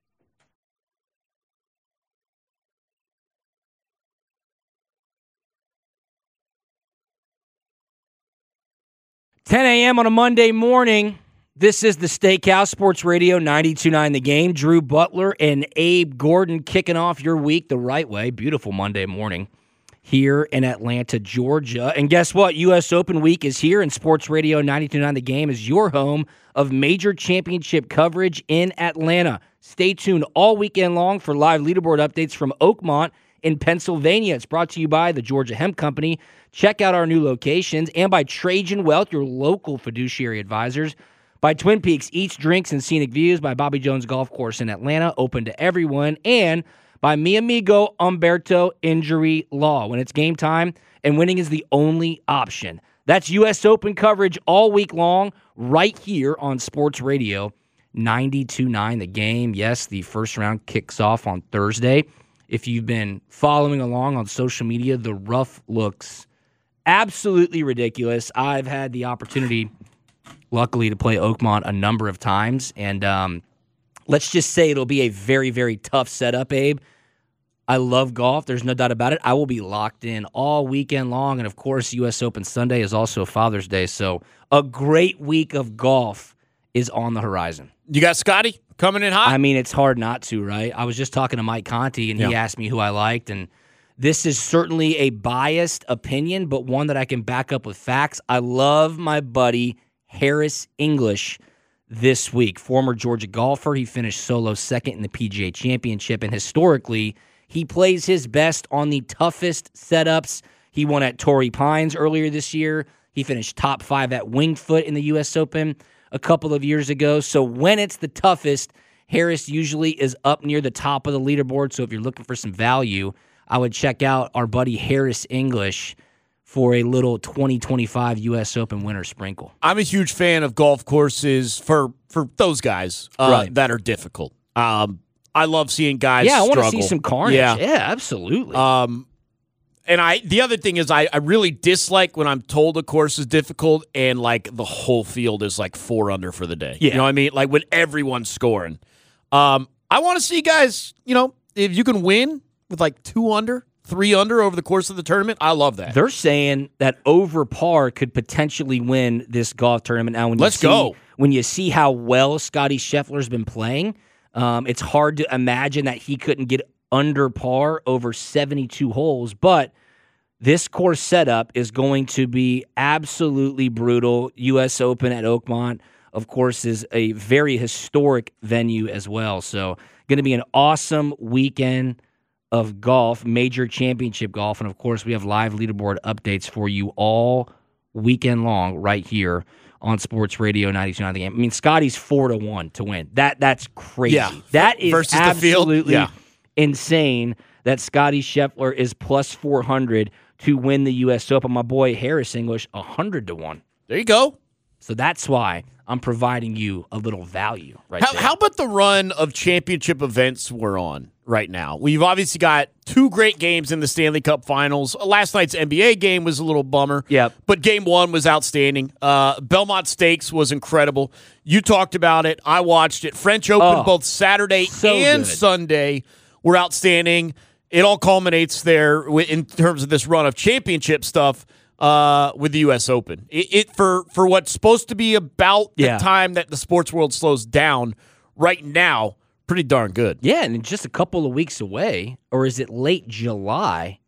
ten a.m. on a Monday morning. This is the Steakhouse, Sports Radio ninety-two point nine The Game. Drew Butler and Abe Gordon kicking off your week the right way. Beautiful Monday morning here in Atlanta, Georgia. And guess what? U S Open week is here, and Sports Radio ninety-two point nine The Game is your home of major championship coverage in Atlanta. Stay tuned all weekend long for live leaderboard updates from Oakmont in Pennsylvania. It's brought to you by the Georgia Hemp Company. Check out our new locations, and by Trajan Wealth, your local fiduciary advisors. By Twin Peaks Eats, Drinks, and Scenic Views. By Bobby Jones Golf Course in Atlanta, open to everyone. And by mi amigo Umberto Injury Law. When it's game time and winning is the only option. That's U S Open coverage all week long right here on Sports Radio ninety-two point nine The Game. Yes, the first round kicks off on Thursday. If you've been following along on social media, the rough looks absolutely ridiculous. I've had the opportunity, luckily, to play Oakmont a number of times, and um, let's just say it'll be a very, very tough setup, Abe. I love golf. There's no doubt about it. I will be locked in all weekend long, and of course, U S Open Sunday is also Father's Day, so a great week of golf is on the horizon. You got Scotty coming in hot? I mean, it's hard not to, right? I was just talking to Mike Conti, and he Yeah. asked me who I liked, and this is certainly a biased opinion, but one that I can back up with facts. I love my buddy Harris English this week. Former Georgia golfer. He finished solo second in the P G A Championship, and historically, he plays his best on the toughest setups. He won at Torrey Pines earlier this year. He finished top five at Wingfoot in the U S Open a couple of years ago. So when it's the toughest, Harris usually is up near the top of the leaderboard. So if you're looking for some value, I would check out our buddy Harris English for a little twenty twenty-five U S Open winter sprinkle. I'm a huge fan of golf courses for, for those guys uh, Right. that are difficult. Um, I love seeing guys Yeah, I want to struggle. see some carnage. Yeah. Yeah, absolutely. Um, and I the other thing is I, I really dislike when I'm told a course is difficult and like the whole field is like four under for the day. Yeah. You know what I mean? Like when everyone's scoring. Um, I want to see guys, you know, if you can win with like two under, three under over the course of the tournament, I love that. They're saying that over par could potentially win this golf tournament. Now, when you Let's see, go. When you see how well Scotty Scheffler's been playing, um, it's hard to imagine that he couldn't get under par over seventy-two holes. But this course setup is going to be absolutely brutal. U S Open at Oakmont, of course, is a very historic venue as well. So going to be an awesome weekend of golf, major championship golf. And, of course, we have live leaderboard updates for you all weekend long right here on Sports Radio ninety-two point nine The Game. I mean, Scotty's four to one to win. That That's crazy. Yeah. That is Versus the field. absolutely Yeah. insane that Scotty Scheffler is plus four hundred to win the U S Open. My boy Harris English, one hundred to one. There you go. So that's why I'm providing you a little value right How, there. how about the run of championship events we're on right now? We've obviously got two great games in the Stanley Cup Finals. Last night's N B A game was a little bummer. Yep. But game one was outstanding. Uh, Belmont Stakes was incredible. You talked about it. I watched it. French Open Oh, both Saturday so and good. Sunday were outstanding. It all culminates there wi- in terms of this run of championship stuff uh, with the U S Open. It, it for for what's supposed to be about the Yeah. time that the sports world slows down right now, pretty darn good. Yeah, and in just a couple of weeks away, or is it late July,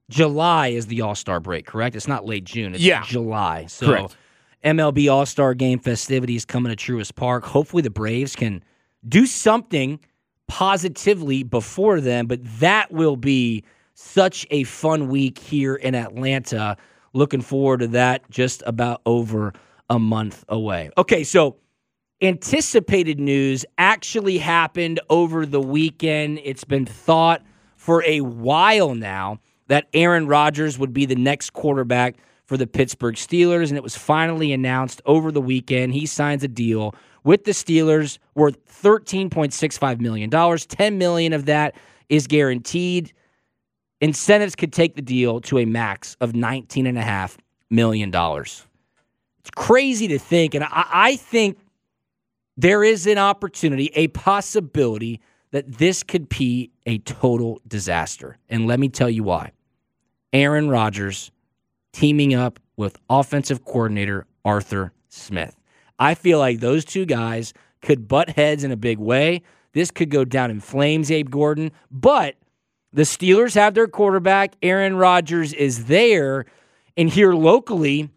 July is the All-Star break, correct? It's not late June. It's Yeah. July. So Correct. M L B All-Star Game festivities coming to Truist Park. Hopefully the Braves can do something positively before then, but that will be such a fun week here in Atlanta. Looking forward to that, just about over a month away. Okay, so anticipated news actually happened over the weekend. It's been thought for a while now that Aaron Rodgers would be the next quarterback for the Pittsburgh Steelers, and it was finally announced over the weekend. He signs a deal with the Steelers worth thirteen point six five million dollars. ten million dollars of that is guaranteed. Incentives could take the deal to a max of nineteen point five million dollars. It's crazy to think, and I, I think there is an opportunity, a possibility that this could be a total disaster. And let me tell you why. Aaron Rodgers teaming up with offensive coordinator Arthur Smith. I feel like those two guys could butt heads in a big way. This could go down in flames, Abe Gordon. But the Steelers have their quarterback. Aaron Rodgers is there. And here locally,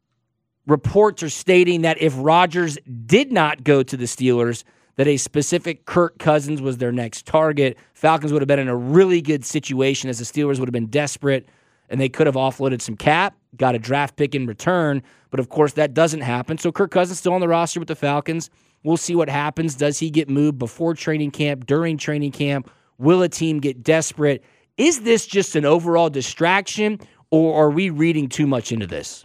reports are stating that if Rodgers did not go to the Steelers, that a specific Kirk Cousins was their next target. Falcons would have been in a really good situation as the Steelers would have been desperate, and they could have offloaded some cap, got a draft pick in return. But, of course, that doesn't happen. So Kirk Cousins still on the roster with the Falcons. We'll see what happens. Does he get moved before training camp, during training camp? Will a team get desperate? Is this just an overall distraction, or are we reading too much into this?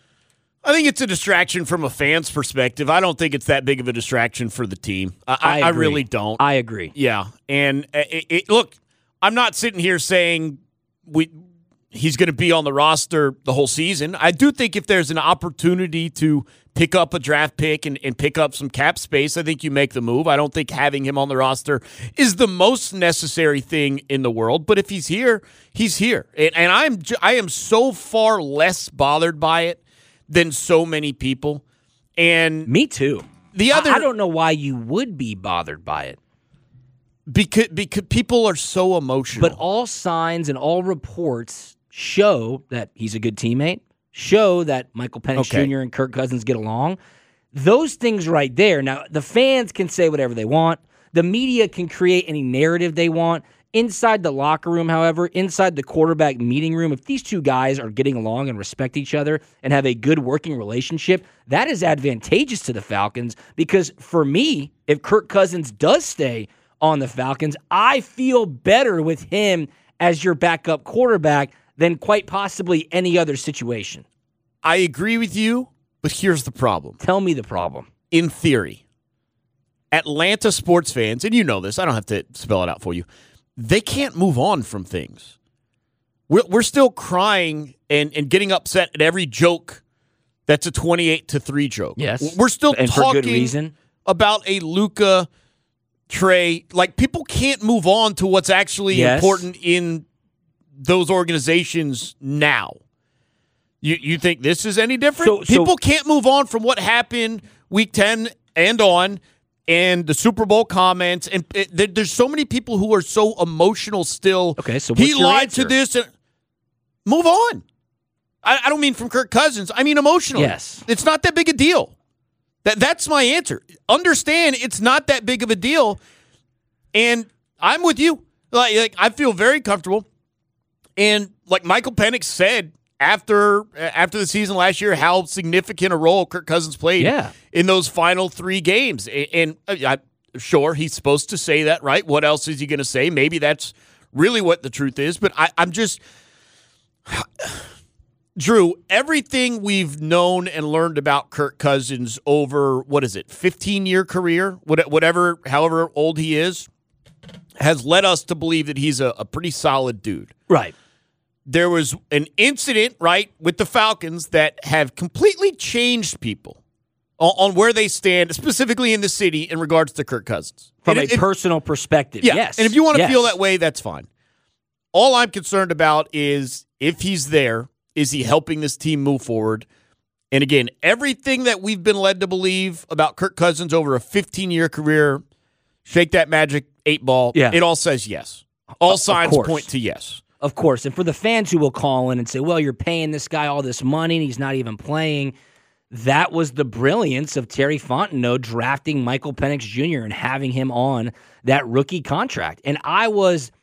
I think it's a distraction from a fan's perspective. I don't think it's that big of a distraction for the team. I, I, I really don't. I agree. Yeah. And it, it, look, I'm not sitting here saying we he's going to be on the roster the whole season. I do think if there's an opportunity to pick up a draft pick and, and pick up some cap space, I think you make the move. I don't think having him on the roster is the most necessary thing in the world. But if he's here, he's here. And, and I'm I am so far less bothered by it than so many people. And me too. The other, I, I don't know why you would be bothered by it. Because, because people are so emotional. But all signs and all reports show that he's a good teammate, show that Michael Penix Okay. Junior and Kirk Cousins get along. Those things right there. Now, the fans can say whatever they want. The media can create any narrative they want. Inside the locker room, however, inside the quarterback meeting room, if these two guys are getting along and respect each other and have a good working relationship, that is advantageous to the Falcons because for me, if Kirk Cousins does stay on the Falcons, I feel better with him as your backup quarterback than quite possibly any other situation. I agree with you, but here's the problem. Tell me the problem. In theory, Atlanta sports fans, and you know this, I don't have to spell it out for you, they can't move on from things. We're, we're still crying and, and getting upset at every joke that's a twenty-eight to three joke. Yes. We're still and talking for good reason. about a Luka Trey. Like, people can't move on to what's actually Yes. important in those organizations now. You you think this is any different? So- so- People can't move on from what happened week ten and on, and the Super Bowl comments, and it, there, there's so many people who are so emotional still. Okay, so he what's your lied answer? to this. And, move on. I, I don't mean from Kirk Cousins. I mean emotionally. Yes. It's not that big a deal. That That's my answer. Understand it's not that big of a deal, and I'm with you. Like, like I feel very comfortable. And like Michael Penix said after after the season last year, how significant a role Kirk Cousins played Yeah. in those final three games. And, and I, sure, he's supposed to say that, right? What else is he going to say? Maybe that's really what the truth is. But I, I'm just, Drew, everything we've known and learned about Kirk Cousins over, what is it, fifteen-year career, whatever, however old he is, has led us to believe that he's a, a pretty solid dude. Right. There was an incident, right, with the Falcons that have completely changed people on, on where they stand, specifically in the city, in regards to Kirk Cousins. From And a if- personal perspective, yeah, yes. and if you want to yes. feel that way, that's fine. All I'm concerned about is if he's there, is he helping this team move forward? And again, everything that we've been led to believe about Kirk Cousins over a fifteen-year career, shake that magic eight ball, Yeah. it all says yes. All signs course. point to yes. of course. And for the fans who will call in and say, well, you're paying this guy all this money and he's not even playing, that was the brilliance of Terry Fontenot drafting Michael Penix Junior and having him on that rookie contract. And I was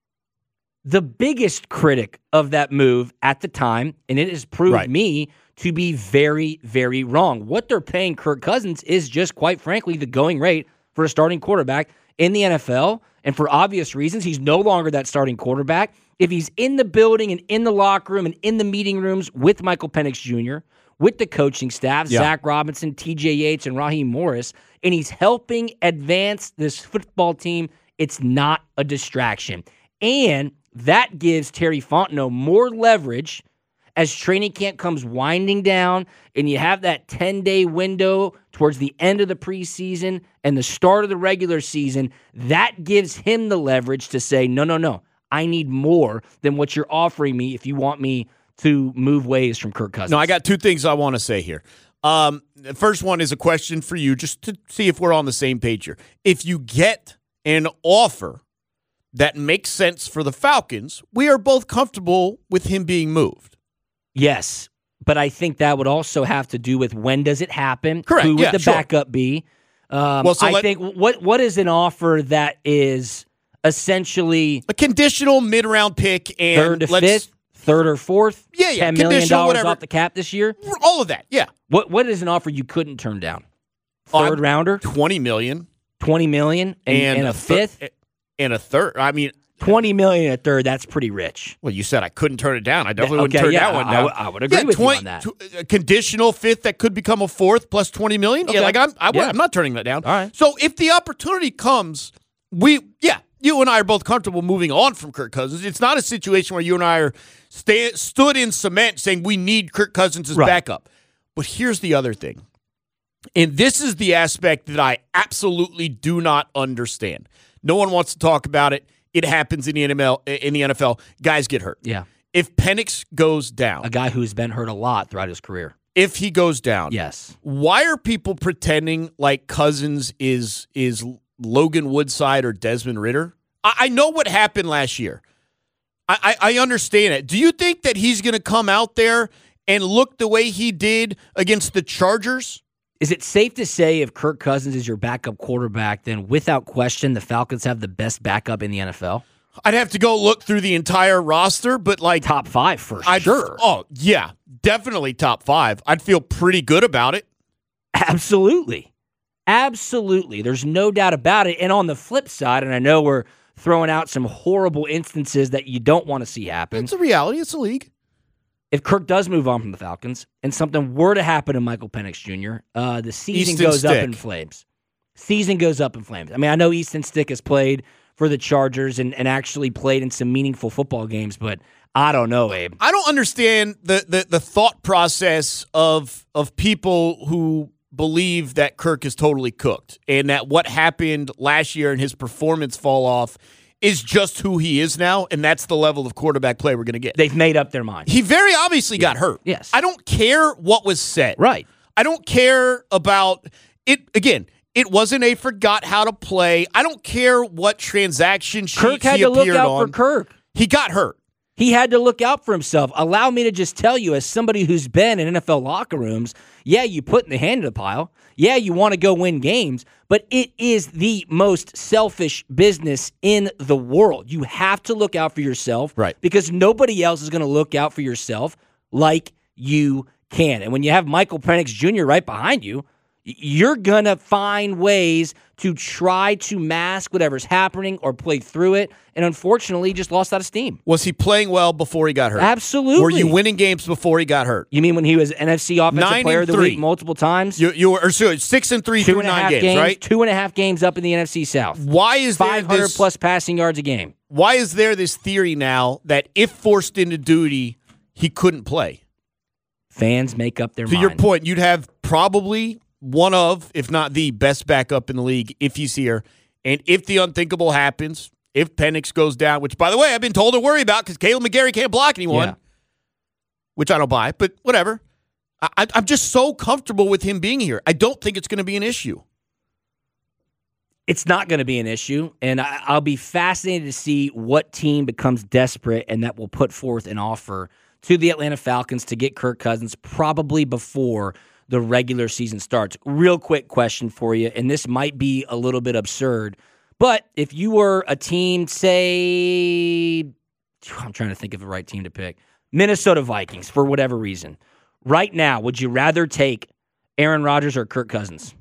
the biggest critic of that move at the time, and it has proved Right. me to be very, very wrong. What they're paying Kirk Cousins is just, quite frankly, the going rate for a starting quarterback in the N F L. And for obvious reasons, he's no longer that starting quarterback. If he's in the building and in the locker room and in the meeting rooms with Michael Penix Junior, with the coaching staff, Yeah. Zach Robinson, T J Yates, and Raheem Morris, and he's helping advance this football team, it's not a distraction. And that gives Terry Fontenot more leverage as training camp comes winding down and you have that ten-day window towards the end of the preseason and the start of the regular season. That gives him the leverage to say, no, no, no, I need more than what you're offering me if you want me to move ways from Kirk Cousins. No, I got two things I want to say here. Um, the first one is a question for you, just to see if we're on the same page here. If you get an offer that makes sense for the Falcons, we are both comfortable with him being moved. Yes, but I think that would also have to do with when does it happen? Correct, Who would yeah, the sure. backup be? Um, Well, so I let- think what what is an offer that is essentially A conditional mid-round pick and third to let's, fifth, third or fourth, Yeah, yeah, ten million conditional, dollars whatever. off the cap this year? all of that. Yeah, What what is an offer you couldn't turn down? Oh, Third I'm- rounder, twenty million twenty million, and, and, and a thir- fifth, and a third. I mean, twenty million and a third. That's pretty rich. well, you said I couldn't turn it down. I definitely wouldn't Okay, turn yeah, that one I- down. I would- I would agree with you on that. tw- A conditional fifth that could become a fourth plus twenty million. Okay. Yeah, like I'm, I, Yeah. I'm not turning that down. All right. So if the opportunity comes, we, yeah, you and I are both comfortable moving on from Kirk Cousins. It's not a situation where you and I are sta- stood in cement saying we need Kirk Cousins as Right. backup. But here's the other thing. And this is the aspect that I absolutely do not understand. No one wants to talk about it. It happens in the N F L. In the N F L, guys get hurt. Yeah, If Penix goes down, a guy who's been hurt a lot throughout his career. if he goes down, Yes. why are people pretending like Cousins is is Logan Woodside or Desmond Ridder? I, I know what happened last year. I, I, I understand it. Do you think that he's going to come out there and look the way he did against the Chargers? Is it safe to say if Kirk Cousins is your backup quarterback, then without question the Falcons have the best backup in the N F L? I'd have to go look through the entire roster, but like Top five for I'd, sure. Oh yeah, definitely top five. I'd feel pretty good about it. Absolutely. Absolutely. There's no doubt about it. And on the flip side, and I know we're throwing out some horrible instances that you don't want to see happen. It's a reality. It's a league. If Kirk does move on from the Falcons and something were to happen to Michael Penix Junior, uh, the season Easton goes up Stick. in flames. Season goes up in flames. I mean, I know Easton Stick has played for the Chargers and, and actually played in some meaningful football games, but I don't know, Abe. I don't understand the, the, the thought process of of people who believe that Kirk is totally cooked and that what happened last year and his performance fall off is just who he is now, and that's the level of quarterback play we're going to get. They've made up their mind. He very obviously got hurt. Yes. I don't care what was said. Right. I don't care about it. Again, it wasn't a forgot how to play. I don't care what transaction sheets Kirk had he to look appeared out on. for Kirk. He got hurt. He had to look out for himself. Allow me to just tell you, as somebody who's been in N F L locker rooms, yeah, you put in the hand in the pile. Yeah, you want to go win games, but it is the most selfish business in the world. You have to look out for yourself, Right. Because nobody else is going to look out for yourself like you can. And when you have Michael Penix Junior right behind you, you're going to find ways to try to mask whatever's happening or play through it. And unfortunately, just lost out of steam. Was he playing well before he got hurt? Absolutely. Were you winning games before he got hurt? You mean when he was N F C Offensive Nine Player and of the three. Week multiple times? You, you were or so six and three two through and a nine half games, games, right? two and a half games up in the N F C South. Why is there five hundred this, plus passing yards a game. Why is there this theory now that if forced into duty, he couldn't play? Fans make up their To mind. your point, you'd have probably one of, if not the best backup in the league if he's here. And if the unthinkable happens, if Penix goes down, which, by the way, I've been told to worry about because Caleb McGarry can't block anyone, Yeah. which I don't buy, but whatever. I, I'm just so comfortable with him being here. I don't think it's going to be an issue. It's not going to be an issue, and I, I'll be fascinated to see what team becomes desperate and that will put forth an offer to the Atlanta Falcons to get Kirk Cousins probably before the regular season starts. Real quick question for you, and this might be a little bit absurd, but if you were a team, say, I'm trying to think of the right team to pick, Minnesota Vikings, for whatever reason, right now, would you rather take Aaron Rodgers or Kirk Cousins?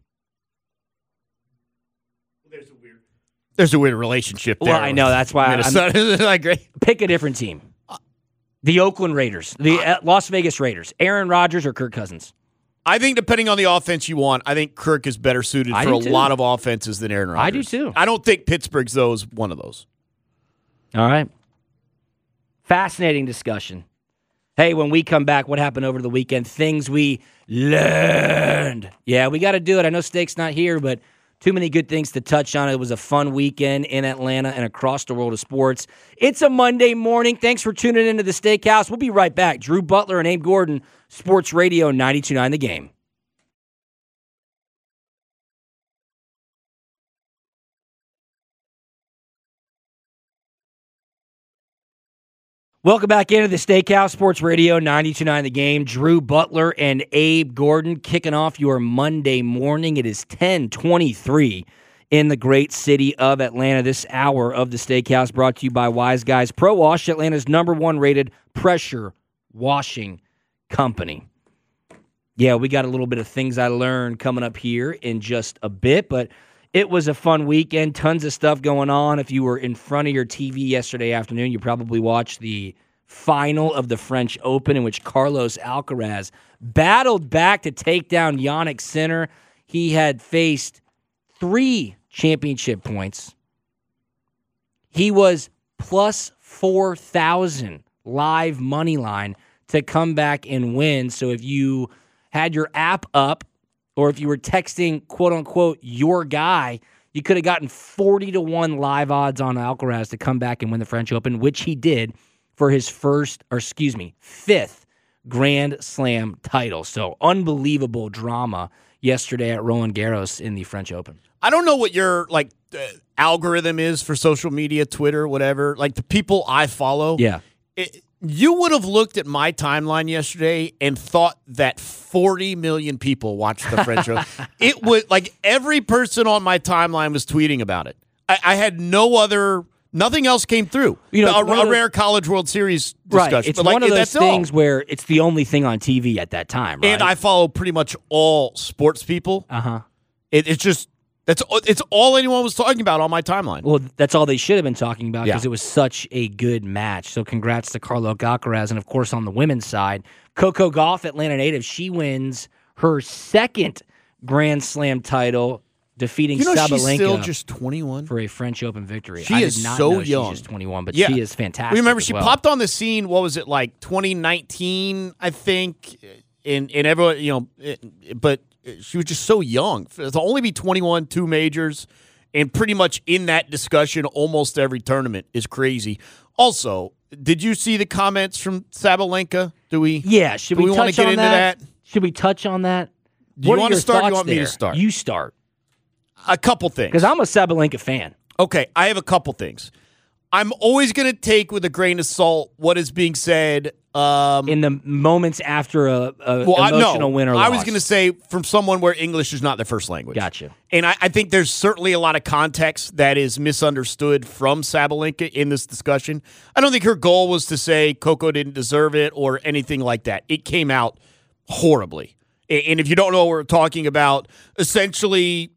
There's a weird relationship there. Well, I know. That's why Minnesota. I agree. Pick a different team. The Oakland Raiders, the uh, Las Vegas Raiders, Aaron Rodgers or Kirk Cousins? I think depending on the offense you want, I think Kirk is better suited I for a too. lot of offenses than Aaron Rodgers. I do too. I don't think Pittsburgh's, though, is one of those. All right. Fascinating discussion. Hey, when we come back, what happened over the weekend? Things we learned. Yeah, we got to do it. I know Steak's not here, but too many good things to touch on. It was a fun weekend in Atlanta and across the world of sports. It's a Monday morning. Thanks for tuning into the Steakhouse. We'll be right back. Drew Butler and Abe Gordon, Sports Radio ninety-two point nine The Game. Welcome back into the Steakhouse, Sports Radio ninety-two point nine The Game. Drew Butler and Abe Gordon kicking off your Monday morning. It is ten twenty-three in the great city of Atlanta. This hour of the Steakhouse brought to you by Wise Guys Pro Wash, Atlanta's number one rated pressure washing company. Yeah, we got a little bit of things I learned coming up here in just a bit, but it was a fun weekend. Tons of stuff going on. If you were in front of your T V yesterday afternoon, you probably watched the final of the French Open in which Carlos Alcaraz battled back to take down Jannik Sinner. He had faced three championship points. He was plus four thousand live money line to come back and win. So if you had your app up, or if you were texting, quote-unquote, your guy, you could have gotten forty to one live odds on Alcaraz to come back and win the French Open, which he did for his first, or excuse me, fifth Grand Slam title. So unbelievable drama yesterday at Roland Garros in the French Open. I don't know what your like uh, algorithm is for social media, Twitter, whatever. Like the people I follow. Yeah. It, you would have looked at my timeline yesterday and thought that forty million people watched the French Open. It was like every person on my timeline was tweeting about it. I, I had no other, nothing else came through. You know, a, a the, rare College World Series discussion. Right. It's but like, one of those that's things all. where it's the only thing on T V at that time, right? And I follow pretty much all sports people. Uh-huh. It, it's just, that's it's all anyone was talking about on my timeline. Well, that's all they should have been talking about because Yeah. it was such a good match. So congrats to Carlos Alcaraz. And, of course, on the women's side, Coco Gauff, Atlanta native, she wins her second Grand Slam title, defeating You know, Sabalenka she's still just twenty-one. for a French Open victory. She I is did not so know young. She's just twenty-one, but Yeah. she is fantastic. Remember, as she well. popped on the scene, what was it, like twenty nineteen, I think, in, in everyone, you know, it, but she was just so young. To only be twenty-one, two majors, and pretty much in that discussion almost every tournament is crazy. Also, did you see the comments from Sabalenka? Do we? Yeah, should do we, we touch want to get on into that? that? Should we touch on that? Do what you are want to your start or you thoughts want me to there? start? You start. A couple things. Because I'm a Sabalenka fan. Okay, I have a couple things. I'm always going to take with a grain of salt what is being said. Um, In the moments after a, a well, emotional I, no, win or I loss. was going to say from someone where English is not their first language. Gotcha. And I, I think there's certainly a lot of context that is misunderstood from Sabalenka in this discussion. I don't think her goal was to say Coco didn't deserve it or anything like that. It came out horribly. And if you don't know what we're talking about, essentially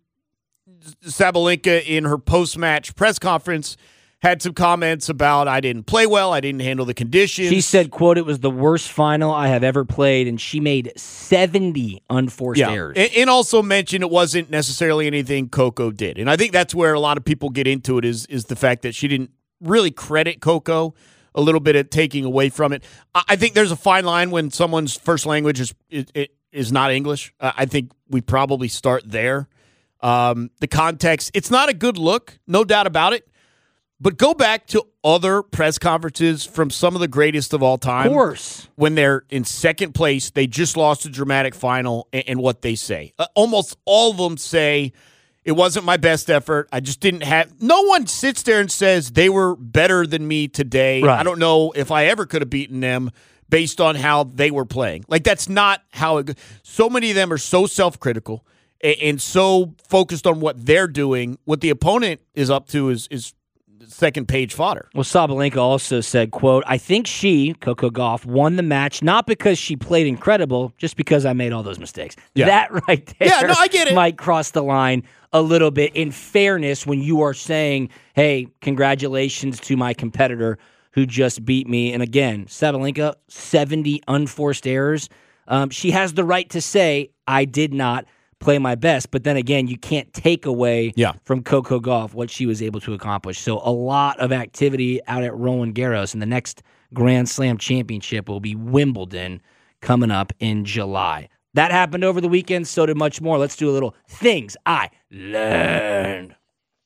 Sabalenka in her post-match press conference had some comments about I didn't play well, I didn't handle the conditions. She said, quote, it was the worst final I have ever played, and she made seventy unforced yeah. errors. And, and also mentioned it wasn't necessarily anything Coco did. And I think that's where a lot of people get into it is, is the fact that she didn't really credit Coco, a little bit of taking away from it. I, I think there's a fine line when someone's first language is it, it is not English. Uh, I think we probably start there. Um, the context, it's not a good look, no doubt about it. But go back to other press conferences from some of the greatest of all time. Of course. When they're in second place, they just lost a dramatic final, and, and what they say. Uh, almost all of them say, It wasn't my best effort. I just didn't have – no one sits there and says they were better than me today. Right. I don't know if I ever could have beaten them based on how they were playing. Like, that's not how it – so many of them are so self-critical and, and so focused on what they're doing. What the opponent is up to is is second page fodder. Well, Sabalenka also said, quote, I think she, Coco Gauff, won the match not because she played incredible, just because I made all those mistakes. Yeah. That right there Yeah, no, I get it. might cross the line a little bit. In fairness, when you are saying, hey, congratulations to my competitor who just beat me. And again, Sabalenka, seventy unforced errors. Um, she has the right to say, I did not play my best. But then again, you can't take away Yeah. from Coco Gauff what she was able to accomplish. So a lot of activity out at Roland Garros, and the next Grand Slam championship will be Wimbledon coming up in July. That happened over the weekend, so did much more. Let's do a little things I learned.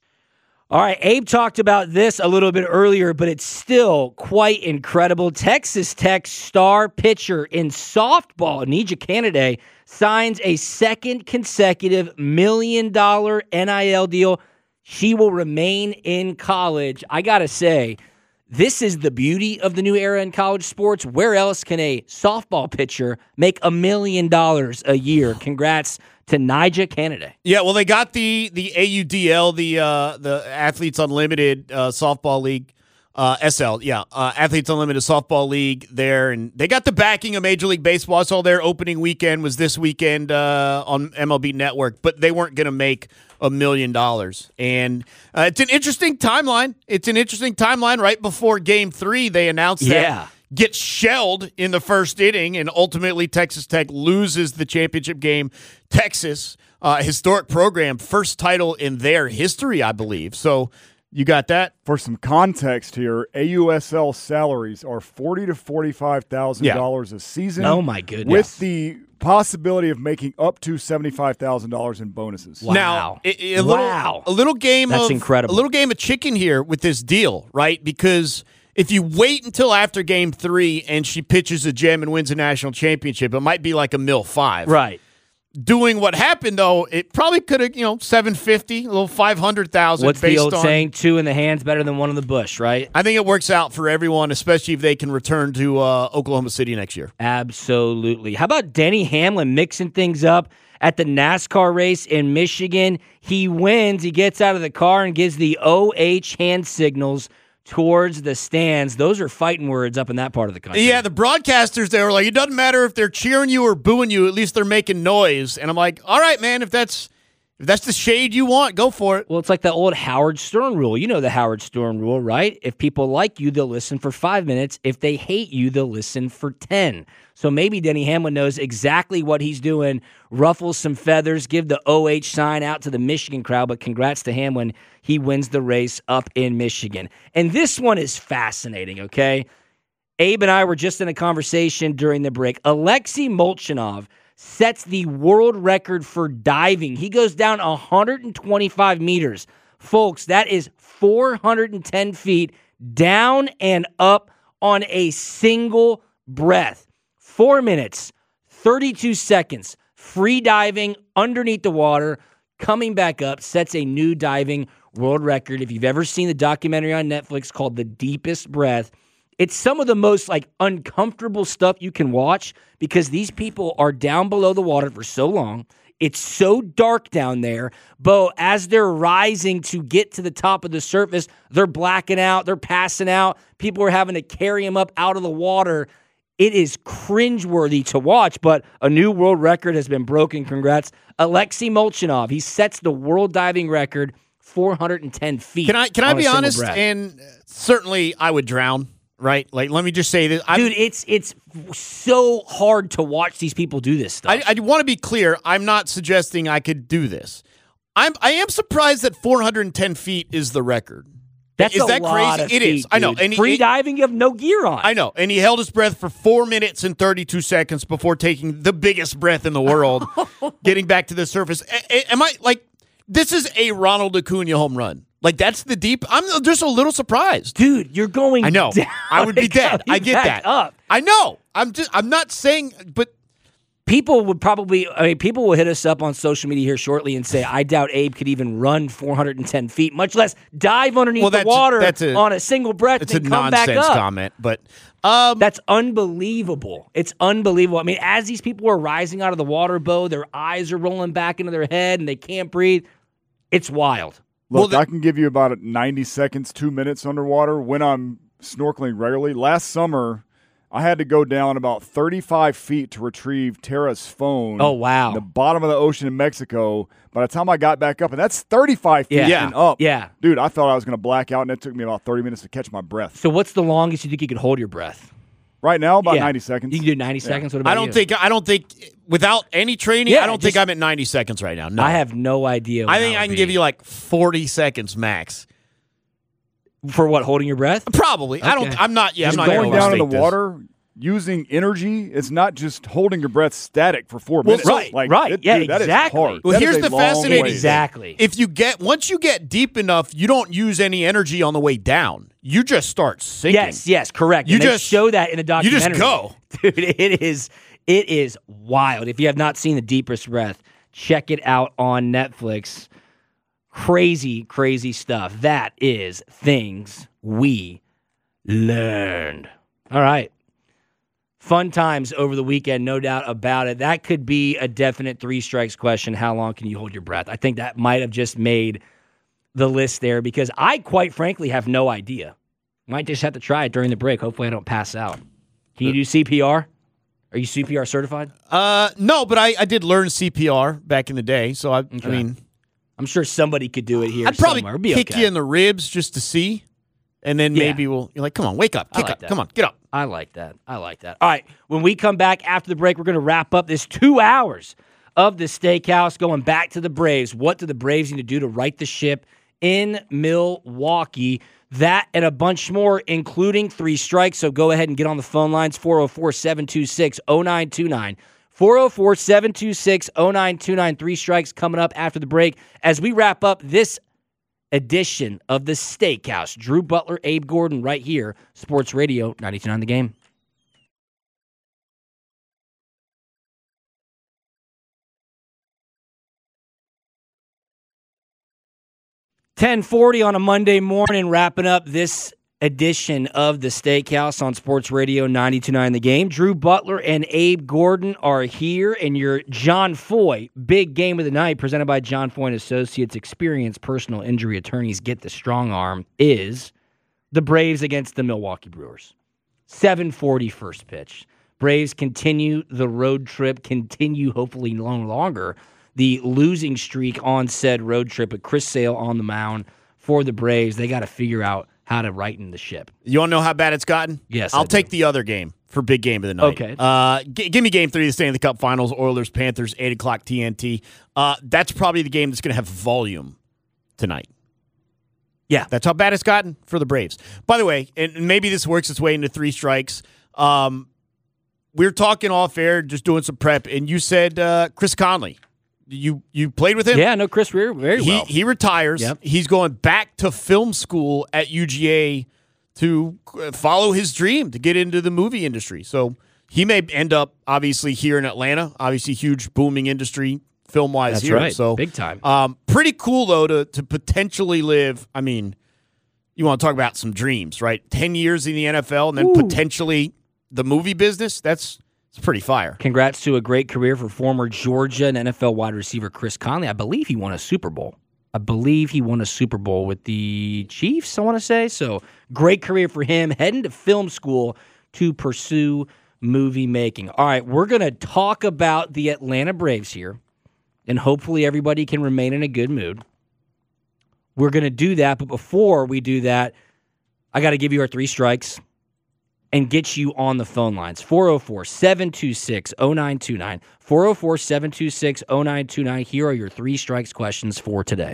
All right, Abe talked about this a little bit earlier, but it's still quite incredible. Texas Tech star pitcher in softball, Nija Canady, signs a second consecutive million dollar N I L deal. She will remain in college. I got to say, this is the beauty of the new era in college sports. Where else can a softball pitcher make a million dollars a year? Congrats to Nija Canady. Yeah, well, they got the the A U D L, the uh, the Athletes Unlimited uh, softball league, uh, S L, yeah, uh, Athletes Unlimited softball league there, and they got the backing of Major League Baseball. I saw their opening weekend was this weekend uh, on M L B Network, but they weren't going to make a million dollars. And uh, it's an interesting timeline. It's an interesting timeline. Right before Game Three, they announced that. Yeah. Gets shelled in the first inning, and ultimately Texas Tech loses the championship game. Texas, uh, historic program, first title in their history, I believe. So you got that? For some context here, A U S L salaries are forty to forty-five thousand dollars a season. Oh, my goodness. With the possibility of making up to seventy-five thousand dollars in bonuses. Wow. Now, a, a little, Wow. a little game That's of incredible. A little game of chicken here with this deal, right? Because if you wait until after Game Three and she pitches a gem and wins a national championship, it might be like a mil five. Right. Doing what happened, though, it probably could have, you know, seven fifty, a little five hundred thousand. What's based the old on, saying? Two in the hand's better than one in the bush, right? I think it works out for everyone, especially if they can return to uh, Oklahoma City next year. Absolutely. How about Denny Hamlin mixing things up at the NASCAR race in Michigan? He wins. He gets out of the car and gives the O H hand signals towards the stands. Those are fighting words up in that part of the country. Yeah, the broadcasters, they were like, it doesn't matter if they're cheering you or booing you, at least they're making noise. And I'm like, all right, man, if that's if that's the shade you want, go for it. Well, it's like the old Howard Stern rule. You know the Howard Stern rule, right? If people like you, they'll listen for five minutes. If they hate you, they'll listen for ten. So maybe Denny Hamlin knows exactly what he's doing. Ruffle some feathers, give the O H sign out to the Michigan crowd. But congrats to Hamlin. He wins the race up in Michigan. And this one is fascinating, okay? Abe and I were just in a conversation during the break. Alexei Molchanov sets the world record for diving. He goes down one hundred twenty-five meters. Folks, that is four hundred ten feet down and up on a single breath. Four minutes, thirty-two seconds, free diving underneath the water, coming back up, sets a new diving world record. If you've ever seen the documentary on Netflix called The Deepest Breath, it's some of the most like uncomfortable stuff you can watch because these people are down below the water for so long. It's so dark down there. But as they're rising to get to the top of the surface, they're blacking out, they're passing out. People are having to carry them up out of the water. It is cringeworthy to watch, but a new world record has been broken. Congrats. Alexei Molchanov, he sets the world diving record, four hundred ten feet. Can I can I on a be single honest? breath. And certainly I would drown, right? Like, let me just say this. I'm, Dude, it's it's so hard to watch these people do this stuff. I, I want to be clear. I'm not suggesting I could do this. I'm I am surprised that four hundred ten feet is the record. That's is a that lot crazy? of It is. feet, I know. dude. And he- Free he- diving, you have no gear on. I know. And he held his breath for four minutes and thirty-two seconds before taking the biggest breath in the world, getting back to the surface. A- a- am I like, this is a Ronald Acuna home run. Like, that's the deep. I'm just a little surprised. Dude, you're going I know. down. I would be dead. Coming I get back that. Up. I know. I'm just, I'm not saying, but people would probably, I mean, people will hit us up on social media here shortly and say, I doubt Abe could even run four hundred ten feet, much less dive underneath Well, the that's- water that's a- on a single breath It's a and come back nonsense up. comment, but um, That's unbelievable. It's unbelievable. I mean, as these people are rising out of the water, Bo, their eyes are rolling back into their head and they can't breathe. It's wild. Look, Well, the- I can give you about ninety seconds, two minutes underwater when I'm snorkeling regularly. Last summer, I had to go down about thirty-five feet to retrieve Tara's phone. Oh, wow. In the bottom of the ocean in Mexico. By the time I got back up, and that's thirty-five feet Yeah. and up. Yeah. Dude, I thought I was going to black out, and it took me about thirty minutes to catch my breath. So what's the longest you think you could hold your breath? Right now, about Yeah. ninety seconds. You can do ninety seconds? What about I don't you? think I don't think without any training, Yeah, I don't just- think I'm at ninety seconds right now. No, I have no idea. what I that think would I can be. give you like forty seconds max. For what, holding your breath? Probably. I Okay. don't. I'm not. Yeah, Just I'm not going gonna down in the overstate this. water, using energy, it's not just holding your breath static for four Well, minutes. right, like, right. it- Yeah, dude, that is exactly. hard. Well, That is here's a the long fascinating way. thing. Exactly. If you get once you get deep enough, you don't use any energy on the way down. You just start sinking. Yes, yes, correct. You And they just- show that in the you documentary. just go. Dude, it is it is wild. If you have not seen The Deepest Breath, check it out on Netflix. Crazy, crazy stuff. That is things we learned. All right. Fun times over the weekend, no doubt about it. That could be a definite three strikes question. How long can you hold your breath? I think that might have just made the list there because I, quite frankly, have no idea. Might just have to try it during the break. Hopefully I don't pass out. Can you do C P R? Are you C P R certified? Uh, no, but I, I did learn C P R back in the day, so I, I mean, I'm sure somebody could do it here I'd probably somewhere. It'd be kick okay. you in the ribs just to see, and then Yeah. maybe we'll. You're like, come on, wake up, I kick like up, that. come on, get up. I like that. I like that. All right. When we come back after the break, we're going to wrap up this two hours of the Steakhouse going back to the Braves. What do the Braves need to do to right the ship in Milwaukee? That and a bunch more, including three strikes. So go ahead and get on the phone lines, four oh four, seven two six, oh nine two nine. four oh four, seven two six, oh nine two nine. Three strikes coming up after the break as we wrap up this edition of the Steakhouse. Drew Butler, Abe Gordon, right here, Sports Radio ninety-two point nine The Game. ten forty on a Monday morning, wrapping up this edition of the Steakhouse on Sports Radio ninety-two point nine The Game. Drew Butler and Abe Gordon are here, and your John Foy big game of the night presented by John Foy and Associates. Experienced personal injury attorneys get the strong arm is the Braves against the Milwaukee Brewers. seven forty first pitch. Braves continue the road trip, continue hopefully no longer the losing streak on said road trip. But Chris Sale on the mound for the Braves. They got to figure out how to righten the ship. You want to know how bad it's gotten? Yes, I'll I do. take the other game for big game of the night. Okay. Uh, g- give me game three of the Stanley Cup Finals, Oilers, Panthers, eight o'clock T N T. Uh, that's probably the game that's going to have volume tonight. Yeah. That's how bad it's gotten for the Braves. By the way, and maybe this works its way into three strikes. Um, we were talking off air, just doing some prep, and you said uh, Chris Conley. You you played with him? Yeah, no, Chris Rear very He well. he retires. Yep. He's going back to film school at U G A to uh, follow his dream to get into the movie industry. So he may end up obviously here in Atlanta. Obviously, huge booming industry film wise That's here. right. So Big time. Um, pretty cool though to to potentially live. I mean, you want to talk about some dreams, right? Ten years in the N F L and then Ooh. potentially the movie business. That's it's pretty fire. Congrats to a great career for former Georgia and N F L wide receiver Chris Conley. I believe he won a Super Bowl. I believe he won a Super Bowl with the Chiefs, I want to say. So great career for him, heading to film school to pursue movie making. All right, we're going to talk about the Atlanta Braves here, and hopefully everybody can remain in a good mood. We're going to do that, but before we do that, I got to give you our three strikes and get you on the phone lines. four oh four, seven two six, oh nine two nine. four oh four, seven two six, oh nine two nine. Here are your three strikes questions for today.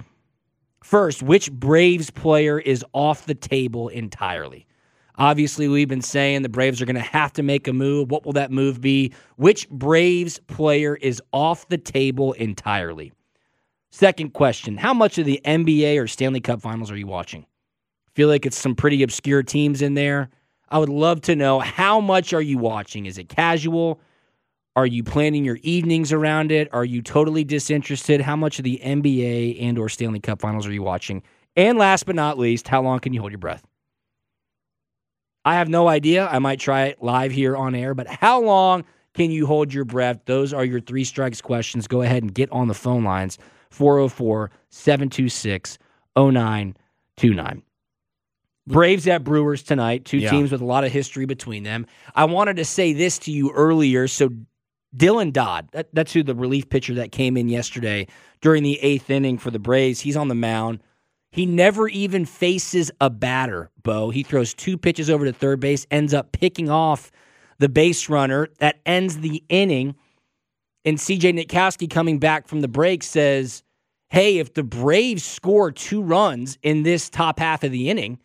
First, which Braves player is off the table entirely? Obviously, we've been saying the Braves are going to have to make a move. What will that move be? Which Braves player is off the table entirely? Second question, how much of the N B A or Stanley Cup Finals are you watching? Feel like it's some pretty obscure teams in there. I would love to know, how much are you watching? Is it casual? Are you planning your evenings around it? Are you totally disinterested? How much of the N B A and or Stanley Cup Finals are you watching? And last but not least, how long can you hold your breath? I have no idea. I might try it live here on air, but how long can you hold your breath? Those are your three strikes questions. Go ahead and get on the phone lines, four oh four, seven two six, oh nine two nine. Braves at Brewers tonight, two Yeah. teams with a lot of history between them. I wanted to say this to you earlier. So Dylan Dodd, that, that's who the relief pitcher that came in yesterday during the eighth inning for the Braves. He's on the mound. He never even faces a batter, Bo. He throws two pitches over to third base, ends up picking off the base runner. That ends the inning. And C J Nitkowski, coming back from the break, says, hey, if the Braves score two runs in this top half of the inning,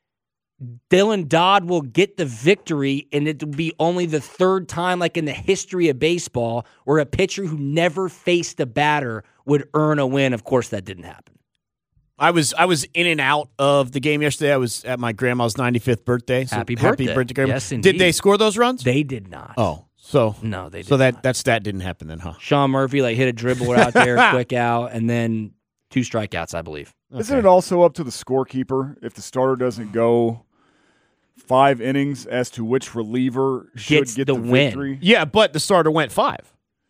Dylan Dodd will get the victory, and it will be only the third time, like in the history of baseball, where a pitcher who never faced a batter would earn a win. Of course, that didn't happen. I was I was in and out of the game yesterday. I was at my grandma's ninety-fifth birthday. So Happy happy birthday. birthday, grandma. Yes, indeed. Did they score those runs? They did not. Oh, so No, they did so that not. that stat didn't happen then, huh? Sean Murphy like hit a dribble out there, quick out, and then two strikeouts, I believe. Isn't it also up to the scorekeeper if the starter doesn't go five innings as to which reliever should Gets get the the, win. victory? Yeah, but the starter went five.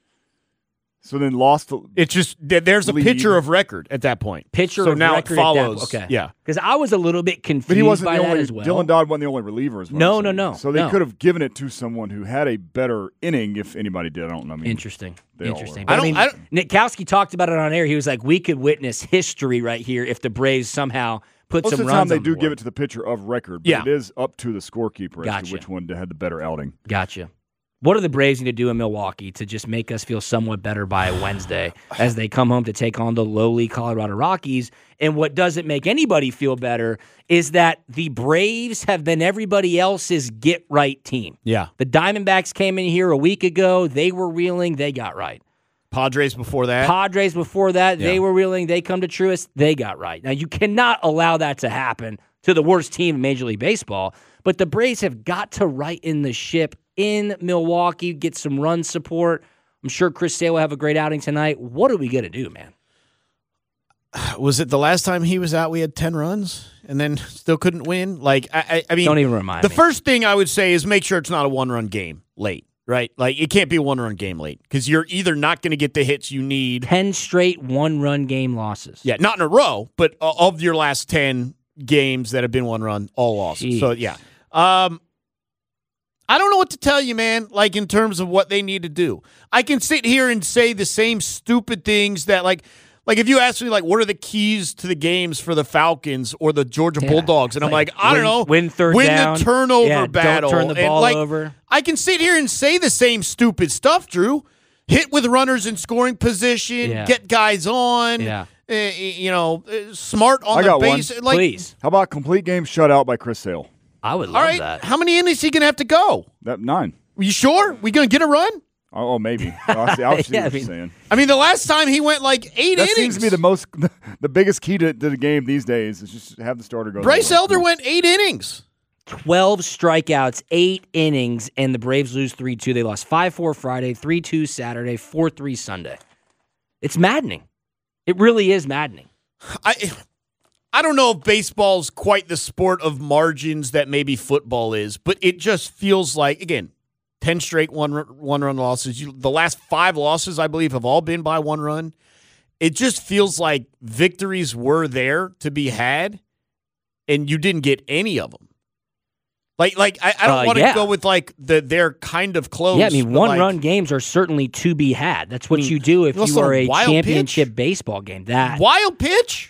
So then lost the It's just th- there's a Lead. pitcher of record at that point. Pitcher so of now record it at follows. that- okay. Yeah. Because I was a little bit confused But he wasn't by the that only. as well. Dylan Dodd wasn't the only reliever. Is what No, I'm no, saying. no, So they no. could have given it to someone who had a better inning if anybody did. I don't know. I mean, Interesting. They all Interesting. were. But I I, don't- mean, I don't- Nitkowski talked about it on air. He was like, we could witness history right here if the Braves somehow put most some of the time runs they on do board. give it to the pitcher of record, but Yeah. it is up to the scorekeeper as Gotcha. to which one had the better outing. Gotcha. What do the Braves need to do in Milwaukee to just make us feel somewhat better by Wednesday as they come home to take on the lowly Colorado Rockies? And what doesn't make anybody feel better is that the Braves have been everybody else's get-right team. Yeah. The Diamondbacks came in here a week ago. They were reeling. They got right. Padres before that. Padres before that, they Yeah. were reeling. They come to Truist. They got right. Now, you cannot allow that to happen to the worst team in Major League Baseball, but the Braves have got to right in the ship in Milwaukee, get some run support. I'm sure Chris Sale will have a great outing tonight. What are we going to do, man? Was it the last time he was out we had ten runs and then still couldn't win? Like, I, I, I mean, Don't even remind the me. first thing I would say is make sure it's not a one-run game late, right? Like, it can't be a one-run game late because you're either not going to get the hits you need. ten straight one-run game losses. Yeah, not in a row, but uh, of your last ten games that have been one-run, all losses. Jeez. So, yeah. Um, I don't know what to tell you, man, like in terms of what they need to do. I can sit here and say the same stupid things that, like, like if you ask me, like, what are the keys to the games for the Falcons or the Georgia Yeah. Bulldogs? And I'm like, I win- don't know. Win third win down. the turnover Yeah, battle. Don't turn the And, ball like, over. I can sit here and say the same stupid stuff, Drew. Hit with runners in scoring position, Yeah. get guys on, Yeah. uh, you know, uh, smart on I the got one. base. Like, Please. How about complete game shutout by Chris Sale? I would love all right, that. how many innings he going to have to go? That nine. You sure? We going to get a run? Oh, oh, maybe. I see, I see Yeah, what I you're mean- saying. I mean, the last time he went like eight That innings. seems to be the most, the biggest key to, to the game these days is just have the starter go. the Bryce whole way. Elder went eight innings. twelve strikeouts, eight innings, and the Braves lose three two. They lost five four Friday, three two Saturday, four three Sunday. It's maddening. It really is maddening. I I don't know if baseball's quite the sport of margins that maybe football is, but it just feels like, again, ten straight one one run losses. You, the last five losses, I believe, have all been by one run. It just feels like victories were there to be had, and you didn't get any of them. Like, like I, I don't Uh, want to yeah. go with like the they're kind of close. Yeah, I mean, but, one like, run games are certainly to be had. That's what I mean, you do if also you are a a wild championship pitch. baseball game. That wild pitch,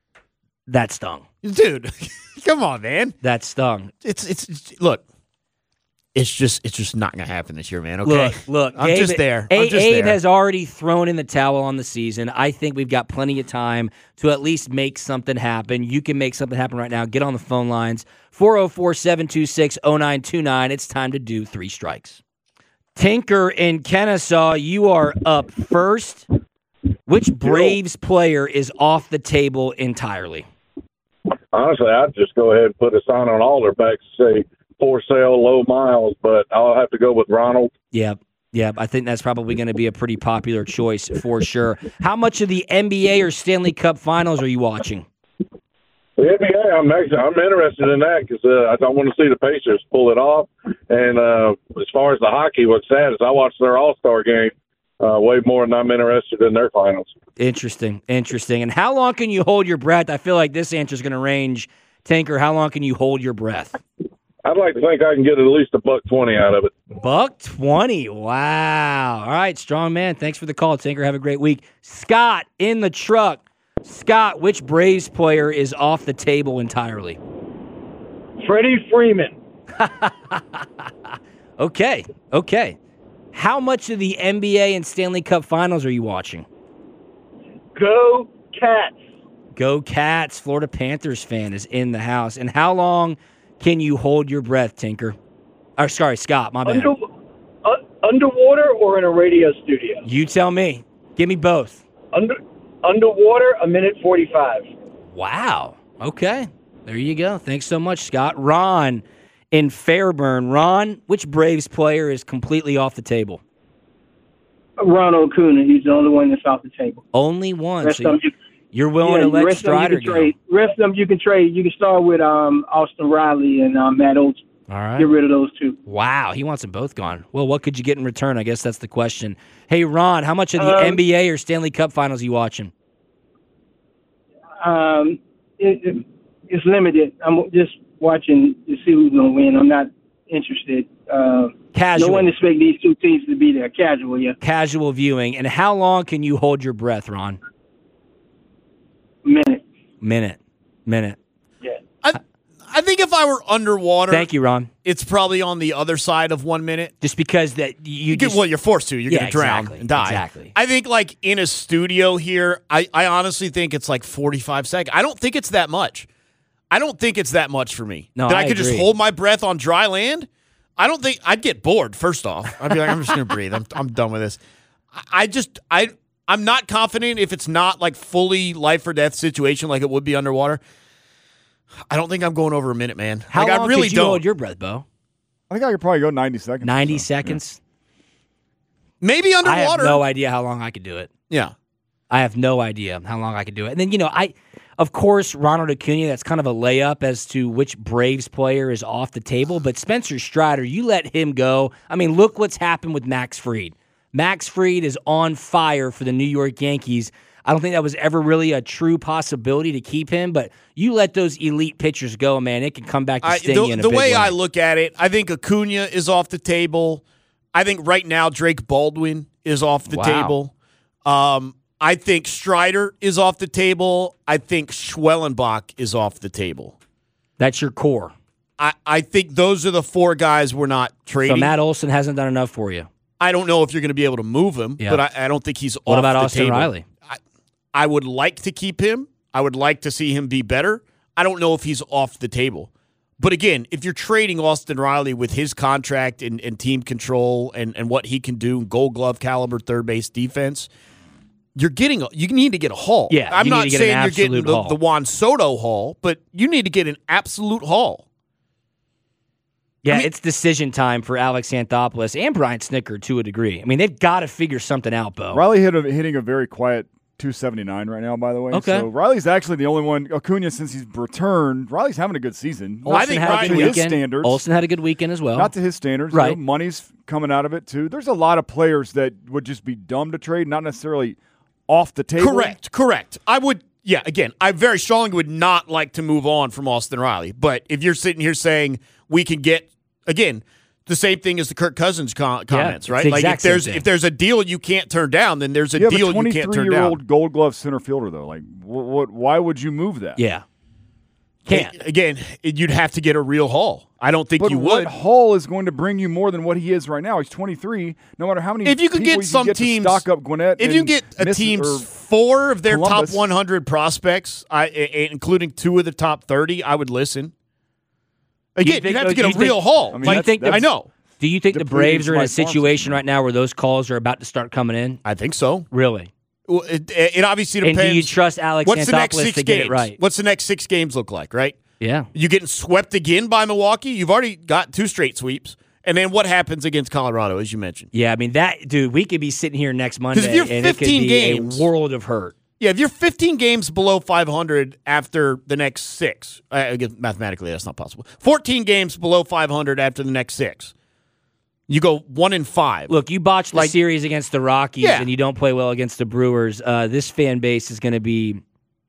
that stung. dude. Come on, man. That stung. It's, it's it's look. It's just it's just not gonna happen this year, man. Okay, Look, look. I'm Gabe, just there. A- I'm just Abe there. has already thrown in the towel on the season. I think we've got plenty of time to at least make something happen. You can make something happen right now. Get on the phone lines. four oh four, seven two six, oh nine two nine. It's time to do three strikes. Tinker in Kennesaw, you are up first. Which Braves player is off the table entirely? Honestly, I'd just go ahead and put a sign on all their backs to say for sale, low miles, but I'll have to go with Ronald. Yeah, Yeah, I think that's probably going to be a pretty popular choice for sure. How much of the N B A or Stanley Cup Finals are you watching? The N B A, I'm actually I'm interested in that because uh, I don't want to see the Pacers pull it off. And uh, as far as the hockey, what's sad is I watched their All Star game uh, way more than I'm interested in their finals. Interesting, interesting. And how long can you hold your breath? I feel like this answer is going to range. Tinker, how long can you hold your breath? I'd like to think I can get at least a buck twenty out of it. Buck twenty. Wow. All right, strong man. Thanks for the call, Tinker. Have a great week. Scott in the truck. Scott, which Braves player is off the table entirely? Freddie Freeman. Okay, okay. How much of the N B A and Stanley Cup Finals are you watching? Go Cats. Go Cats. Florida Panthers fan is in the house. And how long can you hold your breath, Tinker? Or sorry, Scott, my bad. Under, uh, underwater or in a radio studio? You tell me. Give me both. Under Underwater, a minute forty-five. Wow. Okay. There you go. Thanks so much, Scott. Ron in Fairburn. Ron, which Braves player is completely off the table? Ronald Acuna. He's the only one that's off the table. Only one. Rest So of them you, you, you're willing yeah, to let rest of them you Strider can go. trade. Rest of them you can trade. You can start with um, Austin Riley and um, Matt Olson. All right. Get rid of those two. Wow. He wants them both gone. Well, what could you get in return? I guess that's the question. Hey, Ron, how much of the Um, N B A or Stanley Cup Finals are you watching? Um, it, it, it's limited. I'm just watching to see who's going to win. I'm not interested. Uh, Casual. No one expect these two teams to be there. Casual, yeah. Casual viewing. And how long can you hold your breath, Ron? Minute. Minute. Minute. Yeah. I, I think if I were underwater, Thank you, Ron. it's probably on the other side of one minute. Just because that you, You get just, well, you're forced to. You're Yeah, going to drown exactly, and die. exactly. I think, like in a studio here, I, I honestly think it's like forty-five seconds. I don't think it's that much. I don't think it's that much for me. No, that I, I could agree. just hold my breath on dry land. I don't think I'd get bored. First off, I'd be like, I'm just going to breathe. I'm I'm done with this. I, I just I I'm not confident if it's not like fully life or death situation like it would be underwater. I don't think I'm going over a minute, man. How like, long I really could you don't. hold your breath, Bo? I think I could probably go ninety seconds. or ninety so. seconds? Maybe I underwater. have no idea how long I could do it. yeah. I have no idea how long I could do it. And then, you know, I, of course, Ronald Acuna, that's kind of a layup as to which Braves player is off the table. But Spencer Strider, you let him go. I mean, look what's happened with Max Fried. Max Fried is on fire for the New York Yankees. I don't think that was ever really a true possibility to keep him, but you let those elite pitchers go, man, it can come back to I, sting the you in a the big way way. I look at it, I think Acuna is off the table. I think right now Drake Baldwin is off the Wow. table. Um, I think Strider is off the table. I think Schwellenbach is off the table. That's your core. I, I think those are the four guys we're not So trading. Matt Olson hasn't done enough for you. I don't know if you're going to be able to move him, Yeah. but I, I don't think he's What off about the Austin table. Riley? I, I would like to keep him. I would like to see him be better. I don't know if he's off the table. But again, if you're trading Austin Riley with his contract and, and team control and, and what he can do, gold glove caliber third base defense, you're getting a, you need to get a haul. Yeah, I'm you need not to get an saying you're getting absolute the, haul. the Juan Soto haul, but you need to get an absolute haul. Yeah, I mean- it's decision time for Alex Anthopoulos and Brian Snicker to a degree. I mean, they've got to figure something out, Bo. Riley hit a, hitting a very quiet two seventy-nine right now, by the way. Okay. So Riley's actually the only one. Acuna, since he's returned, Riley's having a good season. Well, I Olsen think had a Riley- good to his weekend. standards. Olsen had a good weekend as well. Not to his standards. you know, Right. money's coming out of it, too. There's a lot of players that would just be dumb to trade, not necessarily off the table. Correct, correct. I would, yeah, again, I very strongly would not like to move on from Austin Riley. But if you're sitting here saying we can get, again, the same thing as the Kirk Cousins com- comments, it's right? the Like exact if there's same thing. if there's a deal you can't turn down, then there's a You have a deal you can't turn twenty-three-year-old down. Gold Glove center fielder, though. Like, what, what? Why would you move that? Yeah. Can't. A- Again, it- you'd have to get a real haul. I don't think But you what would. Hall is going to bring you more than what he is right now? He's twenty-three. No matter how many If you could people get some get to teams, stock up Gwinnett, if you and get a Miss- team's or four of their Columbus. top one hundred prospects, I, I- including two of the top thirty, I would listen. Again, you think- have to do get you a think- real haul. I mean, Like, that's- that's- I know. Do you think the depleting Braves are in a my farm situation system. right now where those calls are about to start coming in? I think so. Really? Well, it, it obviously And depends. do you trust Alex What's the next Anthopoulos six to get games? it right? What's the next six games look like? Right? Yeah. You getting swept again by Milwaukee? You've already got two straight sweeps, And then what happens against Colorado, as you mentioned? Yeah, I mean, that, dude, we could be sitting here next Monday if you're and it could fifteen be games, a world of hurt. Yeah, if you're fifteen games below five hundred after the next six, I guess mathematically that's not possible. fourteen games below five hundred after the next six. You go one and five. Look, you botched the Like- series against the Rockies Yeah. and you don't play well against the Brewers. Uh, this fan base is going to be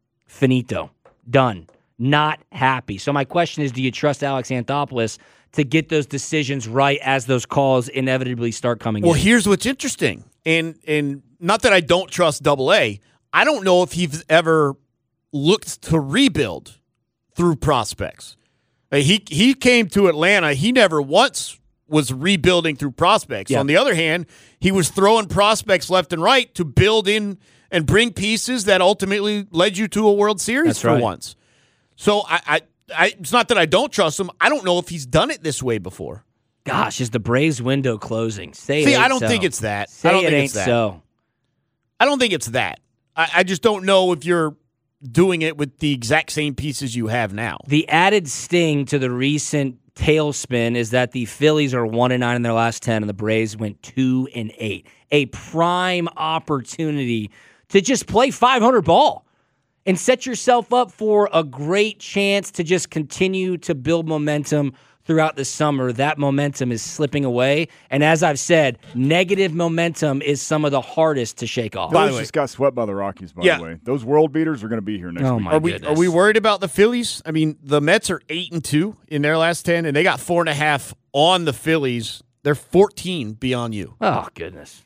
finito. Done. Not happy. So my question is, do you trust Alex Anthopoulos to get those decisions right as those calls inevitably start coming Well, in? here's what's interesting. And and not that I don't trust Double A. I don't know if he's ever looked to rebuild through prospects. Uh, He he came to Atlanta. He never once was rebuilding through prospects. Yeah. On the other hand, he was throwing prospects left and right to build in and bring pieces that ultimately led you to a World Series That's for right. once. So I, I, I, it's not that I don't trust him. I don't know if he's done it this way before. Gosh, is the Braves window closing? Say See, it I ain't don't so. think it's that. Say I don't it think ain't it's that. so. I don't think it's that. I, I just don't know if you're doing it with the exact same pieces you have now. The added sting to the recent tailspin is that the Phillies are one and nine in their last ten, and the Braves went two and eight. A prime opportunity to just play five hundred ball and set yourself up for a great chance to just continue to build momentum throughout the summer. That momentum is slipping away, and as I've said, negative momentum is some of the hardest to shake off. By the Phillies way- just got swept by the Rockies, by Yeah. the way. Those world beaters are going to be here next Oh, week. my Are we goodness. are we worried about the Phillies? I mean, the Mets are eight and two in their last ten, and they got four and a half on the Phillies. They're fourteen beyond you. Oh, goodness.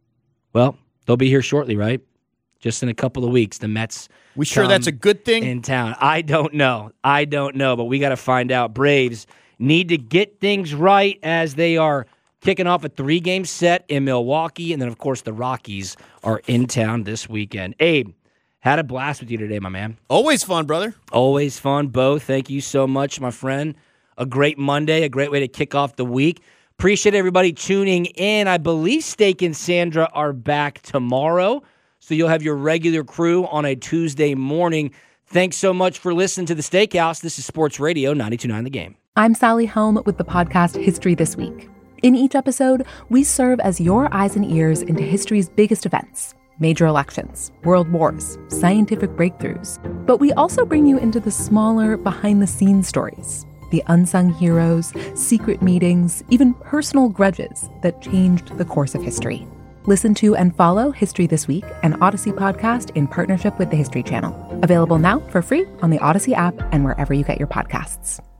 Well, they'll be here shortly, right? Just in a couple of weeks, the Mets We sure come that's a good thing? in town. I don't know. I don't know, but we got to find out. Braves need to get things right as they are kicking off a three-game set in Milwaukee, and then, of course, the Rockies are in town this weekend. Abe, had a blast with you today, my man. Always fun, brother. Always fun. Bo, thank you so much, my friend. A great Monday, a great way to kick off the week. Appreciate everybody tuning in. I believe Steak and Sandra are back tomorrow, so you'll have your regular crew on a Tuesday morning. Thanks so much for listening to The Steakhouse. This is Sports Radio ninety-two point nine The Game. I'm Sally Helm with the podcast History This Week. In each episode, we serve as your eyes and ears into history's biggest events. Major elections, world wars, scientific breakthroughs. But we also bring you into the smaller, behind-the-scenes stories. The unsung heroes, secret meetings, even personal grudges that changed the course of history. Listen to and follow History This Week, an Odyssey podcast in partnership with the History Channel. Available now for free on the Odyssey app and wherever you get your podcasts.